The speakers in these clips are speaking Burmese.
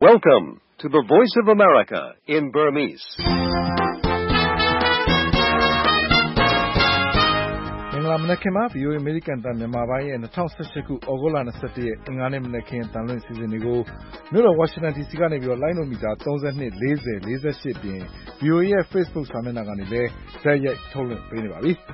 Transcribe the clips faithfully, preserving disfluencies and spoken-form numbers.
Welcome to the Voice of America in Burmese. မင်္ဂလာမနက်ခင်းပါ ဗွီအိုအေ အမေရိကန်တန်မြန်မာပိုင်းရဲ့၂၀၁၈ခုဩဂုတ်လ၂၁ရက်အင်္ဂါနေ့မနက်ခင်းတန်လွင့်စီစဉ်တွေကိုမြို့တော်ဝါရှင်တန် ဒီစီကနေပြီးတော့လိုင်းနိုမီတာ၃၂ ၄၀ ၄၈ပြင် ဗွီအိုအေရဲ့ Facebook စာမျက်နှာကနေလည်းဇာတ်ရိုက်ထုတ်လွှင့်ပေးနေပါပြီ။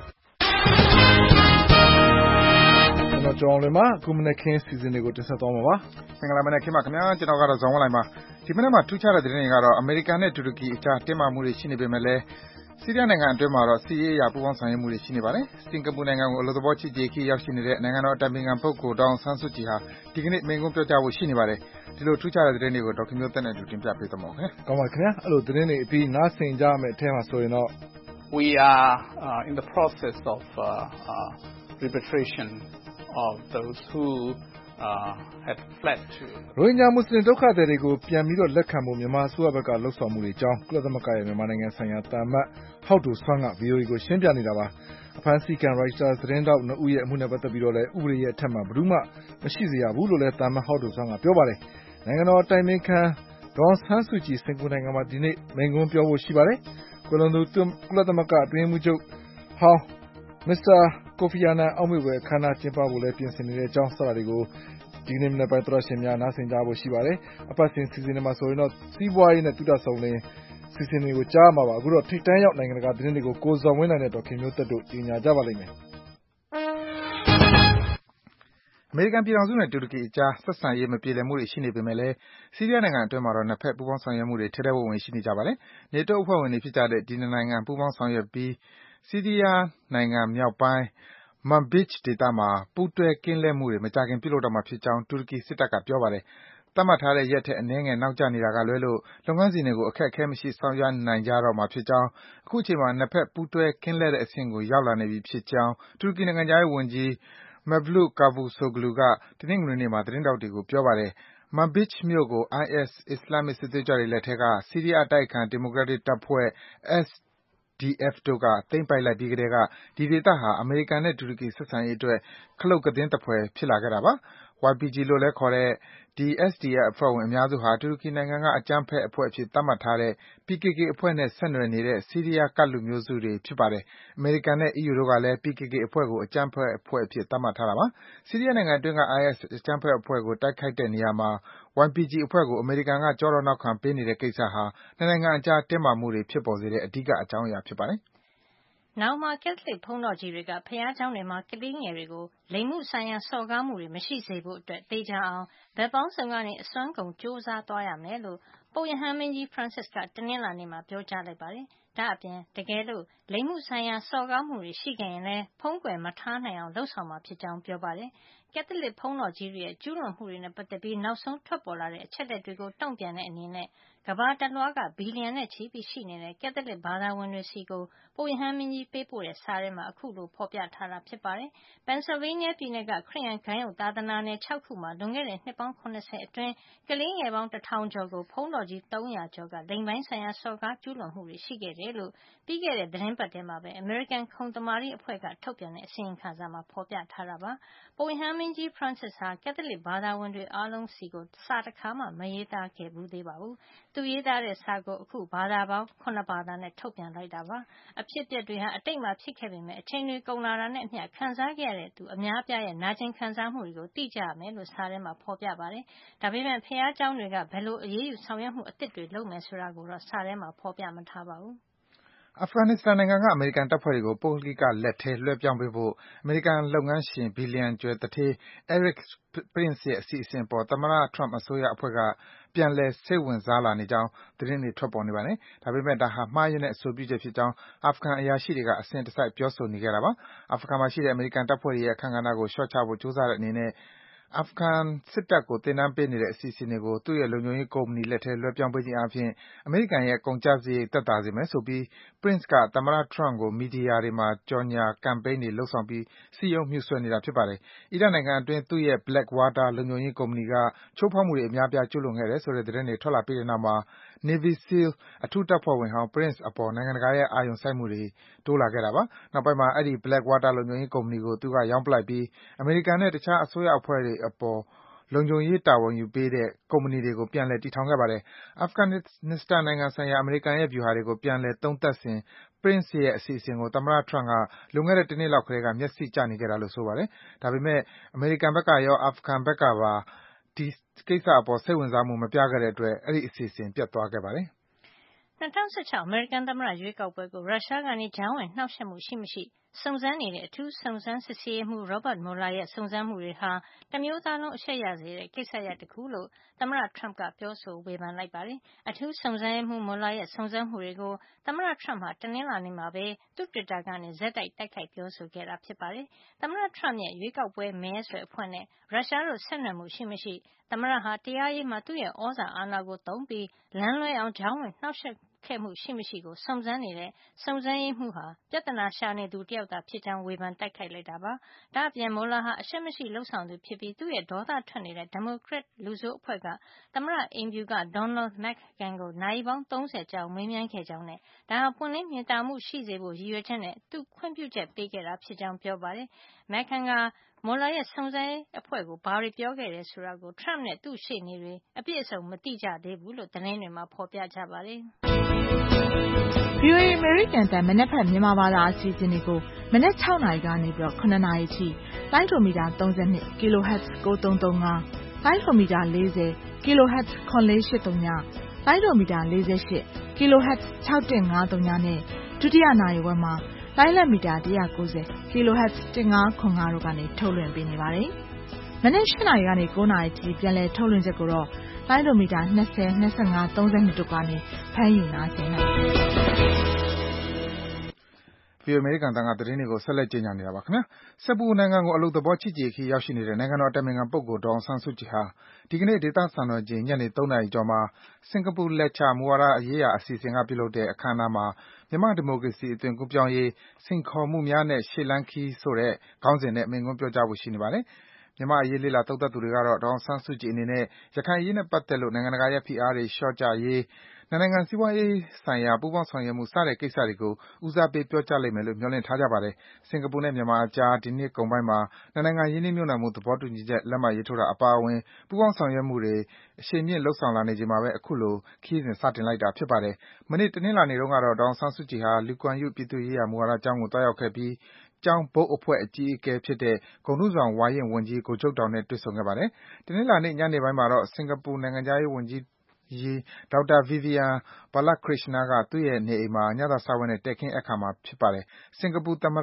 ကျွန်တော်ကျော်အောင်လွင်ပါအခုမနက်ခင်းစီစဉ်တွေကိုတင်ဆက်သွားမှာပါ။မင်္ဂလာမနက်ခင်းပါခင်ဗျာကျွန်တော်ကတော့ဇောင်းဝင်းလိုင်ပါဒီမနက်မှာထူးခြားတဲ့သတင်းတွေကတော့အမေရိကန်နဲ့တူရကီအကြားတင်းမာမှုတွေရှိနေပေမဲ့လည်းဆီးရီးယားနိုင်ငံအတွင်းမှာတော့စီးရေးအရာပူးပေါင်းဆောင်ရွက်မှုတွေရှိနေပါတယ်။စင်ကာပူနိုင်ငံကိုအလို့သဘောချစ်ကြည်ခီးရောက်ရှိနေတဲ့နိုင်ငံတော်အတိုင်ပင်ခံပုဂ္ဂိုလ်ဒေါအောင်ဆန်းစုကြည်ဟာဒီကနေ့မိန့်ခွန်းပြောကြားဖို့ရှိနေပါတယ်။ဒီလိုထူးခြားတဲ့သတင်းတွေကိုဒေါက်တာမျိုးသက်နဲ့တူတင်ပြပေးသွားမှာပါခင်ဗျ။ကောင်းပါခင်ဗျာ။အဲ့လိုသတင်းတွေအပြီးနားဆင်ကြမယ့်အထက်မှာဆိုရင်တော့ We are uh, in the process of uh, uh, repatriation of those who uh, had fled to ရိုဟင်ဂျာမွတ်စလင်ဒုက္ခသည်တွေကိုပြန်ပြီးတော့လက်ခံဖို့မြန်မာအစိုးရဘက်ကလှုပ်ဆောင်မှုတွေအကြောင်းကုလသမဂ္ဂရဲ့မြန်မာနိုင်ငံဆိုင်ရာတာမတ်ဟောက်ဒိုဆွမ်းက ဗွီအိုအေကိုရှင်းပြနေတာပါအဖမ်းဆီးခံရိုက်တာသတင်းတောက်နှစ်ဦးရဲ့အမှုနဲ့ပတ်သက်ပြီးတော့လည်းဥပဒေရဲ့အထက်မှာဘယ်သူမှမရှိစေရဘူးလို့လည်းတာမတ်ဟောက်ဒိုဆွမ်းကပြောပါတယ်နိုင်ငံတော်အတိုင်ပင်ခံဒေါအောင်ဆန်းစုကြည်စင်ကာပူနိုင်ငံမှာဒီနေ့မိန့်ခွန်းပြောဖို့ရှိပါတယ်ကွယ်လွန်သူကုလသမဂ္ဂအတွင်းရေးမှူးချုပ်ဟောင်းမစ္စတာကိုဖီအာနန်အောက်မေ့ဖွယ်အခမ်းအနားကျင်းပဖို့လည်းပြင်ဆင်နေတဲ့အကြောင်းစတာတွေကိုဒီနေ့မနေ့ပိုင်းသရရှင်များနားဆင်ကြဖို့ရှိပါတယ်အပတ်စဉ်စီစဉ်တွေမှာဆိုရင်တော့စီးပွားရေးနဲ့တူတာဆောင်လင်းစီစဉ်တွေကိုကြားမှာပါအခုတော့ထိတ်တန်းရောက်နိုင်ငံတကာသတင်းတွေကိုကိုဇော်ဝင်းနိုင်နဲ့ဒေါက်ခင်မျိုးသက်တို့ကြီးညာကြပါလိမ့်မယ်အမေရိကန်ပြည်ထောင်စုနဲ့တူရကီအကြားဆက်ဆံရေးမပြေလည်မှုတွေရှိနေပေမဲ့လည်းဆီးရီးယားနိုင်ငံအတွင်းမှာတော့နှစ်ဖက်ပူးပေါင်းဆောင်ရွက်မှုတွေထဲထဲဝင်ဝင်ရှိနေကြပါတယ်။နေတိုးအဖွဲ့ဝင်တွေဖြစ်ကြတဲ့ဒီနှစ်နိုင်ငံပူးပေါင်းဆောင်ရွက်ပြီးဆီးရီးယားနိုင်ငံမြောက်ပိုင်း Manbij ဒေသမှာပူးတွဲကင်းလှည့်မှုတွေမကြာခင်ပြုလုပ်တော့မှာဖြစ်ကြောင်းတူရကီစစ်တပ်ကပြောပါတယ်။သတ်မှတ်ထားတဲ့ရက်ထက်အနည်းငယ်နောက်ကျနေတာကလွဲလို့လုပ်ငန်းစဉ်တွေကိုအခက်အခဲမရှိဆောင်ရွက်နိုင်ကြတော့မှာဖြစ်ကြောင်းအခုချိန်မှာနှစ်ဖက်ပူးတွဲကင်းလှည့်တဲ့အဆင့်ကိုရောက်လာနေပြီဖြစ်ကြောင်းတူရကီနိုင်ငံခြားရေးဝန်ကြီး Mevlut Cavusoglu ကတနင်္ဂနွေနေ့မှာသတင်းထောက်တွေကိုပြောပါတယ်။ Manbij မြို့ကို အိုင်အက်စ် အစ္စလာမ်မစ်စစ်သွေးကြွတွေလက်ထဲကဆီးရီးယားအတိုက်အခံဒီမိုကရက်တစ်တပ်ဖွဲ့ S D F တို့ကသိမ်းပိုက်လိုက်ပြီးကတည်းကဒီဒေသဟာအမေရိကန်နဲ့တူရကီဆက်ဆံရေးအတွက်ခလုတ်ကသင်းသဖွယ်ဖြစ်လာခဲ့တာပါ။ Y P G လို့လည်းခေါ်တဲ့ ဒီ S D F အဖွဲ့ဝင်အများစုဟာတူရကီနိုင်ငံကအကြမ်းဖက်အဖွဲ့အဖြစ်သတ်မှတ်ထားတဲ့ P K K အဖွဲ့နဲ့ဆက်နွယ်နေတဲ့ဆီးရီးယားကဒ်လူမျိုးစုတွေဖြစ်ပါတယ်။အမေရိကန်နဲ့ အီးယူတို့ကလည်း P K K အဖွဲ့ကိုအကြမ်းဖက်အဖွဲ့အဖြစ်သတ်မှတ်ထားတာပါ။ဆီးရီးယားနိုင်ငံအတွင်းက အိုင်အက်စ် အကြမ်းဖက်အဖွဲ့ကိုတိုက်ခိုက်တဲ့နေရာမှာ Y P G အဖွဲ့ကိုအမေရိကန်ကကျောထောက်နောက်ခံပေးနေတဲ့ကိစ္စဟာနှစ်နိုင်ငံအကြားတင်းမာမှုတွေဖြစ်ပေါ်စေတဲ့အဓိကအကြောင်းအရာဖြစ်ပါတယ်။နောင်မှာကက်သလစ်ဘုန်းတော်ကြီးတွေကဘုရားကျောင်းတွေမှာကလေးငယ်တွေကိုလိင်မှုဆိုင်ရာစော်ကားမှုတွေမရှိစေဖို့အတွက်သေချာအောင်ဘက်ပေါင်းစုံကနေအစွမ်းကုန်ကြိုးစားသွားရမယ်လို့ပုပ်ရဟန်းမင်းကြီး Francis ကတနင်္လာနေ့မှာပြောကြားလိုက်ပါတယ်။ဒါ့အပြင်တကယ်လို့လိင်မှုဆိုင်ရာစော်ကားမှုတွေရှိခဲ့ရင်လည်းဖုံးကွယ်မထားနိုင်အောင်လုပ်ဆောင်မှာဖြစ်ကြောင်းပြောပါတယ်။ကက်သလစ်ဘုန်းတော်ကြီးတွေရဲ့ကျူးလွန်မှုတွေနဲ့ပတ်သက်ပြီးနောက်ဆုံးထွက်ပေါ်လာတဲ့အချက်လက်တွေကိုတုံ့ပြန်တဲ့အနေနဲ့ကမ္ဘာတလွှားကဘီလီယံနဲ့ချီပြီးရှိနေတဲ့ကက်သလစ်ဘာသာဝင်တွေစီကိုပုပ်ရဟန်းမင်းကြီးပေးပို့တဲ့စာထဲမှာအခုလိုဖော်ပြထားတာဖြစ်ပါတယ်။ Pennsylvania ပြည်နယ်ကခရစ်ယာန်ဂိုဏ်းအုပ်သာသနာနယ်၆ခုမှာလွန်ခဲ့တဲ့နှစ်ပေါင်း၇၀အတွင်းကလေးငယ်ပေါင်းတထောင်ကျော်ကိုဘုန်းတော်ကြီး၃၀၀ကျော်ကလိင်ပိုင်းဆိုင်ရာစော်ကားကျူးလွန်မှုတွေရှိခဲ့တယ်လို့ပြီးခဲ့တဲ့သတင်းပတ်ထဲမှာပဲ American ခုံသမာဓိအဖွဲ့ကထုတ်ပြန်တဲ့အစီရင်ခံစာမှာဖော်ပြထားတာပါ။ပုပ်ရဟန်းမင်းကြီး Francis ဟာကက်သလစ်ဘာသာဝင်တွေအားလုံးစီကိုစာတခါမှမရေးသားခဲ့ဘူးသေးပါဘူး။သူရေးသားတဲ့စာကိုအခုဘာသာပေါင်း၇ဘာသာနဲ့ထုတ်ပြန်လိုက်တာပါ။အဖြစ်အပျက်တွေဟာအတိတ်မှာဖြစ်ခဲ့ပေမဲ့အချိန်တွေကုန်လာတာနဲ့အမျှခံစားခဲ့ရတဲ့သူအများအပြားရဲ့နာကျင်ခံစားမှုတွေကိုသိကြရမယ်လို့စာထဲမှာဖော်ပြပါတယ်။ဒါပေမဲ့ဘုရားကျောင်းတွေကဘယ်လိုအရေးယူဆောင်ရွက်မှုအသစ်တွေလုပ်မယ်ဆိုတာကိုတော့စာထဲမှာဖော်ပြမထားပါဘူး။အာဖဂန်နစ္စတန်နိုင်ငံကအမေရိကန်တပ်ဖွဲ့တွေကိုပုဂ္ဂလိကလက်ထဲလွှဲပြောင်းပေးဖို့အမေရိကန်လုပ်ငန်းရှင်ဘီလီယံကျော်သူဌေး Eric Prince ရဲ့အစီအစဉ်အပေါ်သမ္မတ Trump အစိုးရအဖွဲ့ကပြန်လည်စိတ်ဝင်စားလာနေကြောင်းသတင်းတွေထွက်ပေါ်နေပါတယ်။ဒါပေမဲ့ဒါဟာမှားယွင်းတဲ့အဆိုပြုချက်ဖြစ်ကြောင်းအာဖဂန်အရာရှိတွေကအစဉ်တစိုက်ပြောဆိုနေခဲ့တာပါ။အာဖဂန်မှာရှိတဲ့အမေရိကန်တပ်ဖွဲ့တွေရဲ့အခန်းကဏ္ဍကိုလျှော့ချဖို့ကြိုးစားတဲ့အနေနဲ့အာဖဂန်စစ်တပ်ကိုသင်တန်းပေးနေတဲ့အစီအစဉ်တွေကိုသူ့ရဲ့လုံခြုံရေးကုမ္ပဏီလက်ထဲလွှဲပြောင်းပေးခြင်းအားဖြင့်အမေရိကန်ရဲ့ကုန်ကျစရိတ်သက်သာစေမယ်ဆိုပြီး Prince ကသမ္မတ Trump ကိုမီဒီယာတွေမှာကြော်ငြာကမ်ပိန်းတွေလုပ်ဆောင်ပြီးစည်းရုံးမြှုပ်ဆွယ်နေတာဖြစ်ပါတယ်။အီရတ်နိုင်ငံအတွင်းသူ့ရဲ့ Blackwater လုံခြုံရေးကုမ္ပဏီကချိုးဖောက်မှုတွေအများအပြားကျူးလွန်ခဲ့တယ်ဆိုတဲ့သတင်းတွေထွက်လာပြီးတဲ့နောက်မှာ Navy SEAL အထူးတပ်ဖွဲ့ဝင်ဟောင်း Prince အပေါ်နိုင်ငံတကာရဲ့အာရုံစိုက်မှုတွေတိုးလာခဲ့တာပါ။နောက်ပိုင်းမှာအဲဒီ Blackwater လုံခြုံရေးကုမ္ပဏီကိုသူကရောင်းပစ်လိုက်ပြီးအမေရိကန်နဲ့တခြားအစိုးရအဖွဲ့တွေအပေါ်လုံခြုံရေးတာဝန်ယူပေးတဲ့ ကုမ္ပဏီတွေကို ပြန်လည်တည်ထောင်ခဲ့ပါတယ်။ Afghanistan နိုင်ငံဆိုင်ရာ အမေရိကန်ရဲ့ ဗျူဟာတွေကို ပြန်လည်သုံးသပ်စဉ် Prince ရဲ့ အစီအစဉ်ကို သမ္မတ Trump က လွန်ခဲ့တဲ့ တနှစ်လောက်ကတည်းက မျက်စိကျနေခဲ့တာလို့ ဆိုပါတယ်။ ဒါပေမယ့် အမေရိကန်ဘက်ကရော အာဖဂန်ဘက်ကပါ ဒီကိစ္စအပေါ် စိတ်ဝင်စားမှု မပြခဲ့တဲ့အတွက် အဲဒီအစီအစဉ် ပျက်သွားခဲ့ပါတယ်။၂၀၁၆ အမေရိကန်သမ္မတရွေးကောက်ပွဲကို ရုရှားကနေ ကြားဝင်နှောက်ယှက်မှု ရှိမရှိ စုံစမ်းနေတဲ့ အထူးစုံစမ်းစစ်ဆေးရေးမှူး Robert Mueller ရဲ့ စုံစမ်းမှုတွေဟာ တမျိုးသားလုံး အရှက်ရစေတဲ့ ကိစ္စရပ်တခုလို့ သမ္မတ Trump က ပြောဆို ဝေဖန်လိုက်ပါတယ်။ အထူးစုံစမ်းရေးမှူး Mueller ရဲ့ စုံစမ်းမှုတွေကို သမ္မတ Trump ဟာ တနင်္လာနေ့မှာပဲ သူ့တွစ်တာကနေ ဆက်တိုက် တိုက်ခိုက်ပြောဆိုခဲ့တာ ဖြစ်ပါတယ်။ သမ္မတ Trump ရဲ့ ရွေးကောက်ပွဲ မဲဆွယ်အဖွဲ့နဲ့ ရုရှားတို့ ဆက်နွယ်မှု ရှိမရှိ သမ္မတဟာ တရားရေးမှာ သူ့ရဲ့ သြဇာအာဏာကို သုံးပြီး လမ်းလွဲအောင် ကြားဝင်နှောက်ယှက်ခဲ့မှု ရှိမရှိကို စုံစမ်းနေတဲ့ စုံစမ်းရေးမှူးဟာ ပြဿနာရှာနေသူ တယောက်သာ ဖြစ်ကြောင်း ဝေဖန် တိုက်ခိုက်လိုက်တာပါ။ ဒါ့အပြင် Mueller ဟာ အရှက်မရှိ လုပ်ဆောင်သူဖြစ်ပြီး သူ့ရဲ့ ဒေါသထွက်နေတဲ့ ဒီမိုကရက် လူဆိုးအဖွဲ့က သမ္မတအိမ်ဖြူက Donald McGahn ကို နာရီပေါင်း ၃၀ ကြာအောင် မေးမြန်းခဲ့ကြောင်းနဲ့ ဒါဟာ ပွင့်လင်းမြင်သာမှု ရှိစေဖို့ ရည်ရွယ်ချက်နဲ့ သူခွင့်ပြုချက်ပေးခဲ့တာ ဖြစ်ကြောင်း ပြောပါတယ်။ McGahn က Mueller ရဲ့ စုံစမ်းရေးအဖွဲ့ကို ဘာတွေပြောခဲ့တယ် ဆိုတာကို Trump နဲ့ သူ့ရှေ့နေတွေ အပြည့်အစုံ မသိကြသေးဘူးလို့ သတင်းတွေမှာ ဖော်ပြကြပါတယ်။ VOA အမေရိကန်အသံ မနက်ဖြန် မြန်မာဘာသာအစီအစဉ်တွေကို မနက် ၆ နာရီကနေ ၇ နာရီအထိ လိုင်းဒိုမီတာ ၃၂ kHz ၉၃၃၅ လိုင်းဒိုမီတာ ၄၀ kHz ၇၄၈၀ လိုင်းဒိုမီတာ ၄၈ kHz ၆၁၅၀ နဲ့ ဒုတိယနာရီဝက်မှာ လိုင်းလတ်မီတာ ၁၉၀ kHz ၁၅၇၅ တို့ကနေ ထုတ်လွှင့်ပေးနေပါတယ်။ မနက် ၈ နာရီကနေ ၉ နာရီအထိ ပြန်လည်ထုတ်လွှင့်ချက်ကိုတော့ လိုင်းဒိုမီတာ ၂၀ ၂၅ ၃၂ တို့ကနေ ဖမ်းယူနားဆင်နိုင်ပါတယ်။ VOA အမေရိကန်အသံက သတင်းတွေကို ဆက်လက် ကြေညာနေတာပါ။ စင်္ကာပူနိုင်ငံကို အလုပ်သဘော ချစ်ကြည်ရေးခရီး ရောက်ရှိနေတဲ့ နိုင်ငံတော်အတိုင်ပင်ခံပုဂ္ဂိုလ် ဒေါ်အောင်ဆန်းစုကြည်ဟာ ဒီကနေ့ ဒေသစံတော်ချိန် ညနေ ၃ နာရီကျော်မှာ စင်္ကာပူ Lecture မူဝါဒရေးရာအစီအစဉ်က ပြုလုပ်တဲ့ အခမ်းအနားမှာ မြန်မာ့ဒီမိုကရေစီ အသွင်ကူးပြောင်းရေး စိန်ခေါ်မှုများနဲ့ ရှေ့လှမ်းခရီး ဆိုတဲ့ ခေါင်းစဉ်နဲ့ မိန့်ခွန်းပြောကြားဖို့ ရှိနေပါတယ်။ မြန်မာ့အရေး လေ့လာသုံးသပ်သူတွေကတော့ ဒေါ်အောင်ဆန်းစုကြည်အနေနဲ့ ရခိုင်အရေးနဲ့ပတ်သက်လို့ နိုင်ငံတကာရဲ့ ဖိအားတွေ လျော့ကျရေး၊ နှစ်နိုင်ငံ စီးပွားရေးဆိုင်ရာ ပူးပေါင်းဆောင်ရွက်မှု စတဲ့ကိစ္စတွေကို ဦးစားပေး ပြောကြားလိမ့်မယ်လို့ မျှော်လင့်ထားကြပါတယ်။ စင်္ကာပူနဲ့ မြန်မာအကြား ဒီနှစ်ကုန်ပိုင်းမှာ နှစ်နိုင်ငံ ရင်းနှီးမြှုပ်နှံမှု သဘောတူညီချက် လက်မှတ်ရေးထိုးတာ အပါအဝင် ပူးပေါင်းဆောင်ရွက်မှုတွေ အရှိန်မြှင့် လုပ်ဆောင်လာနေချိန်မှာပဲ အခုလို ခရီးစဉ် စတင်လိုက်တာ ဖြစ်ပါတယ်။ မနေ့ တနင်္လာနေ့တုန်းကတော့ ဒေါ်အောင်ဆန်းစုကြည်ဟာ Lee Kuan Yew ပြည်သူ့ရေးရာ မူဝါဒကျောင်းကို သွားရောက်ခဲ့ပြီး ကျောင်း ဘုတ်အဖွဲ့ အကြီးအကဲဖြစ်တဲ့ ဂုဏ်ထူးဆောင် ဝါရင့်ဝန်ကြီး ဗိုလ်ချုပ်တောင်နဲ့ တွေ့ဆုံခဲ့ပါတယ်။ တနင်္လာနေ့ ညနေပိုင်းမှာတော့ စင်္ကာပူနိုင်ငံခြားရေးဝန်ကြီး ဒေါက်တာ Vivian Balakrishnan က သူ့ရဲ့ နေအိမ်မှာ ညစာစားပွဲနဲ့ တည်ခင်းဧည့်ခံမှာ ဖြစ်ပါတယ်။ စင်္ကာပူသမ္မတ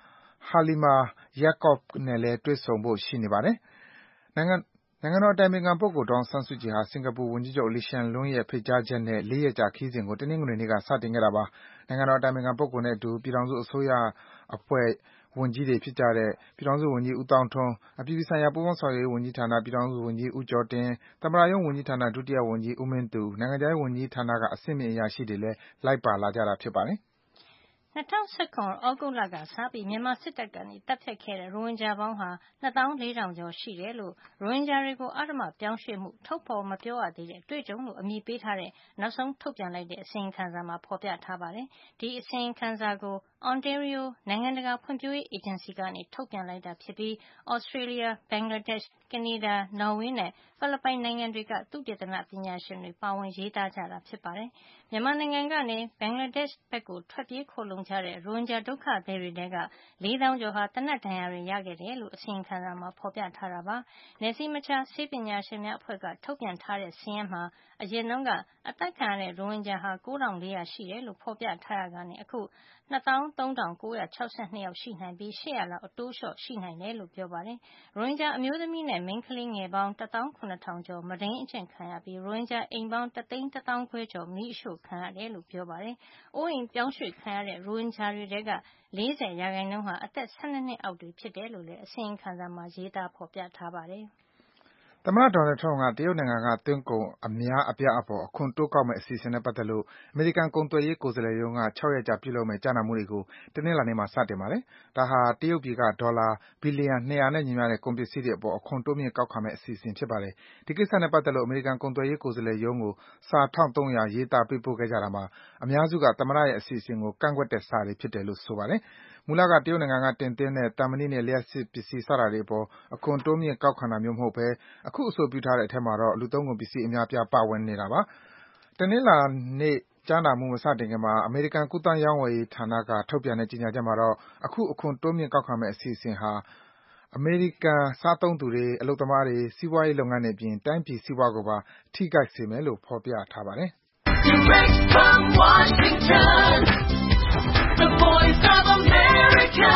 Halimah Yacob နဲ့လည်း တွေ့ဆုံဖို့ ရှိနေပါတယ်။ နိုင်ငံတော်အတိုင်ပင်ခံပုဂ္ဂိုလ် ဒေါ်အောင်ဆန်းစုကြည်ဟာ စင်္ကာပူဝန်ကြီးချုပ် Lee Hsien Loong ရဲ့ ဖိတ်ကြားချက်နဲ့ လေးရက်ကြာ ခရီးစဉ်ကို တနင်္ဂနွေနေ့က စတင်ခဲ့တာပါ။ နိုင်ငံတော်အတိုင်ပင်ခံပုဂ္ဂိုလ်နဲ့အတူ ပြည်ထောင်စုအစိုးရအဖွဲ့ ဝန်ကြီးတွေဖြစ်ကြတဲ့ ပြည်ထောင်စုဝန်ကြီး ဦးသောင်းထွန်း၊ အပြည်ပြည်ဆိုင်ရာ ပူးပေါင်းဆောင်ရွက်ရေးဝန်ကြီးဌာန ပြည်ထောင်စုဝန်ကြီး ဦးကျော်တင်၊ သမ္မတရုံးဝန်ကြီးဌာန ဒုတိယဝန်ကြီး ဦးမင်းသူ၊ နိုင်ငံခြားရေးဝန်ကြီးဌာနက အဆင့်မြင့် အရာရှိတွေလည်း လိုက်ပါလာကြတာ ဖြစ်ပါတယ်။၂၀၁၇ သြဂုတ်လကစပြီး မြန်မာစစ်တပ်က သတ်ဖြတ်ခဲ့တဲ့ ရိုဟင်ဂျာပေါင်းဟာ ၂၄,၀၀၀ ကျော် ရှိတယ်လို့ ရိုဟင်ဂျာတွေကို အဓမ္မပြောင်းရွှေ့မှု ထုတ်ဖော်မပြောရသေးတဲ့ အတွေ့အကြုံလို့ အမည်ပေးထားတဲ့ နောက်ဆုံးထုတ်ပြန်လိုက်တဲ့ အစီရင်ခံစာမှာ ဖော်ပြထားပါတယ်။ ဒီအစီရင်ခံစာကို Ontario နိုင်ငံတကာ ဖွံ့ဖြိုးရေးအေဂျင်စီက ထုတ်ပြန်လိုက်တာဖြစ်ပြီး Australia, Bangladesh, Canada, Norway နဲ့ ဖိလစ်ပိုင်နိုင်ငံတွေက သုတေသနပညာရှင်တွေ ပါဝင်ရေးသားကြတာ ဖြစ်ပါတယ်။ မြန်မာနိုင်ငံကနေ ဘင်္ဂလားဒေ့ရှ်ဘက် ထွက်ပြေးခိုလှုံကြတဲ့ ရိုဟင်ဂျာဒုက္ခသည်တွေထဲက လေးသောင်းကျော်ဟာ သေနတ်ဒဏ်ရာတွေ ရခဲ့တယ်လို့ အစီရင်ခံစာမှာ ဖော်ပြထားတာပါ။ နယ်စည်းမခြား ဆေးပညာရှင်များအဖွဲ့က ထုတ်ပြန်ထားတဲ့ စာရင်းမှာ အရင်တုန်းက အသတ်ခံရတဲ့ ရိုဟင်ဂျာ ၉,၄၀၀ ရှိတယ်လို့ ဖော်ပြထားရာကနေ အခု ၂၃,၉၆၂ ယောက် ရှိနိုင်ပြီး ၈၀၀ လောက် အတိုးလျှော့ ရှိနိုင်တယ်လို့ ပြောပါတယ်။ ရိုဟင်ဂျာ အမျိုးသမီးနဲ့ မိန်းကလေးငယ်ပေါင်း ၁၇,၀၀၀ ကျော် မုဒိန်းအကျင့်ခံရပြီး ရိုဟင်ဂျာအိမ်ပေါင်း ၁၁၅,၀၀၀ ကျော် မီးရှို့ခံရတယ်လို့ ပြောပါတယ်။ အိုးအိမ်ပြောင်းရွှေ့ခံရတဲ့ ရိုဟင်ဂျာတွေထဲက ၄၀ ရာခိုင်နှုန်းဟာ အသက် ၁၂ နှစ်အောက်တွေ ဖြစ်တယ်လို့လည်း အစီရင်ခံစာမှာ ရေးသား ဖော်ပြထားပါတယ်။သမ္မတ Donald Trump က တရုတ်နိုင်ငံက သွင်းကုန် အများအပြားအပေါ် အခွန်တိုးကောက်မယ့် အစီအစဉ်နဲ့ ပတ်သက်လို့ အမေရိကန် ကုန်သွယ်ရေး ကိုယ်စားလှယ်ရုံးက ၆ ရက်ကြာ ပြုလုပ်မယ့် ကြားနာမှုတွေကို တနင်္လာနေ့မှာ စတင်ပါတယ်။ ဒါဟာ တရုတ်ပြည်က ဒေါ်လာ ဘီလီယံ ၂၀၀ နဲ့ညီမျှတဲ့ ကုန်ပစ္စည်းတွေအပေါ် အခွန်တိုးမြှင့် ကောက်ခံမယ့် အစီအစဉ် ဖြစ်ပါတယ်။ ဒီကိစ္စနဲ့ပတ်သက်လို့ အမေရိကန် ကုန်သွယ်ရေး ကိုယ်စားလှယ်ရုံးကို စာ ၁,၃၀၀ ရေးသား ပေးပို့ခဲ့ကြတာမှာ အများစုက သမ္မတရဲ့ အစီအစဉ်ကို ကန့်ကွက်တဲ့စာတွေ ဖြစ်တယ်လို့ ဆိုပါတယ်။မူလကတရုတ်နိုင်ငံကတင်သွင်းတဲ့သံမဏိနဲ့လျှပ်စစ်ပစ္စည်းစတာတွေအပေါ်အခွန်တိုးမြှင့်ကောက်ခံတာမျိုးမဟုတ်ဘဲအခုအဆိုပြုထားတဲ့အထဲမှာတော့လူသုံးကုန်ပစ္စည်းအများအပြားပါဝင်နေတာပါ။တနင်္လာနေ့ကြားနာမှုမစတင်ခင်မှာအမေရိကန်ကူးသန်းရောင်းဝယ်ရေးဌာနကထုတ်ပြန်တဲ့ကြေညာချက်မှာတော့အခုအခွန်တိုးမြှင့်ကောက်ခံမယ့်အစီအစဉ်ဟာအမေရိကန်စားသုံးသူတွေအလုပ်သမားတွေစီးပွားရေးလုပ်ငန်းတွေအပြင်တိုင်းပြည်စီးပွားကိုပါထိခိုက်စေမယ်လို့ဖော်ပြထားပါတယ်။ Direct from Washington, the voice of America,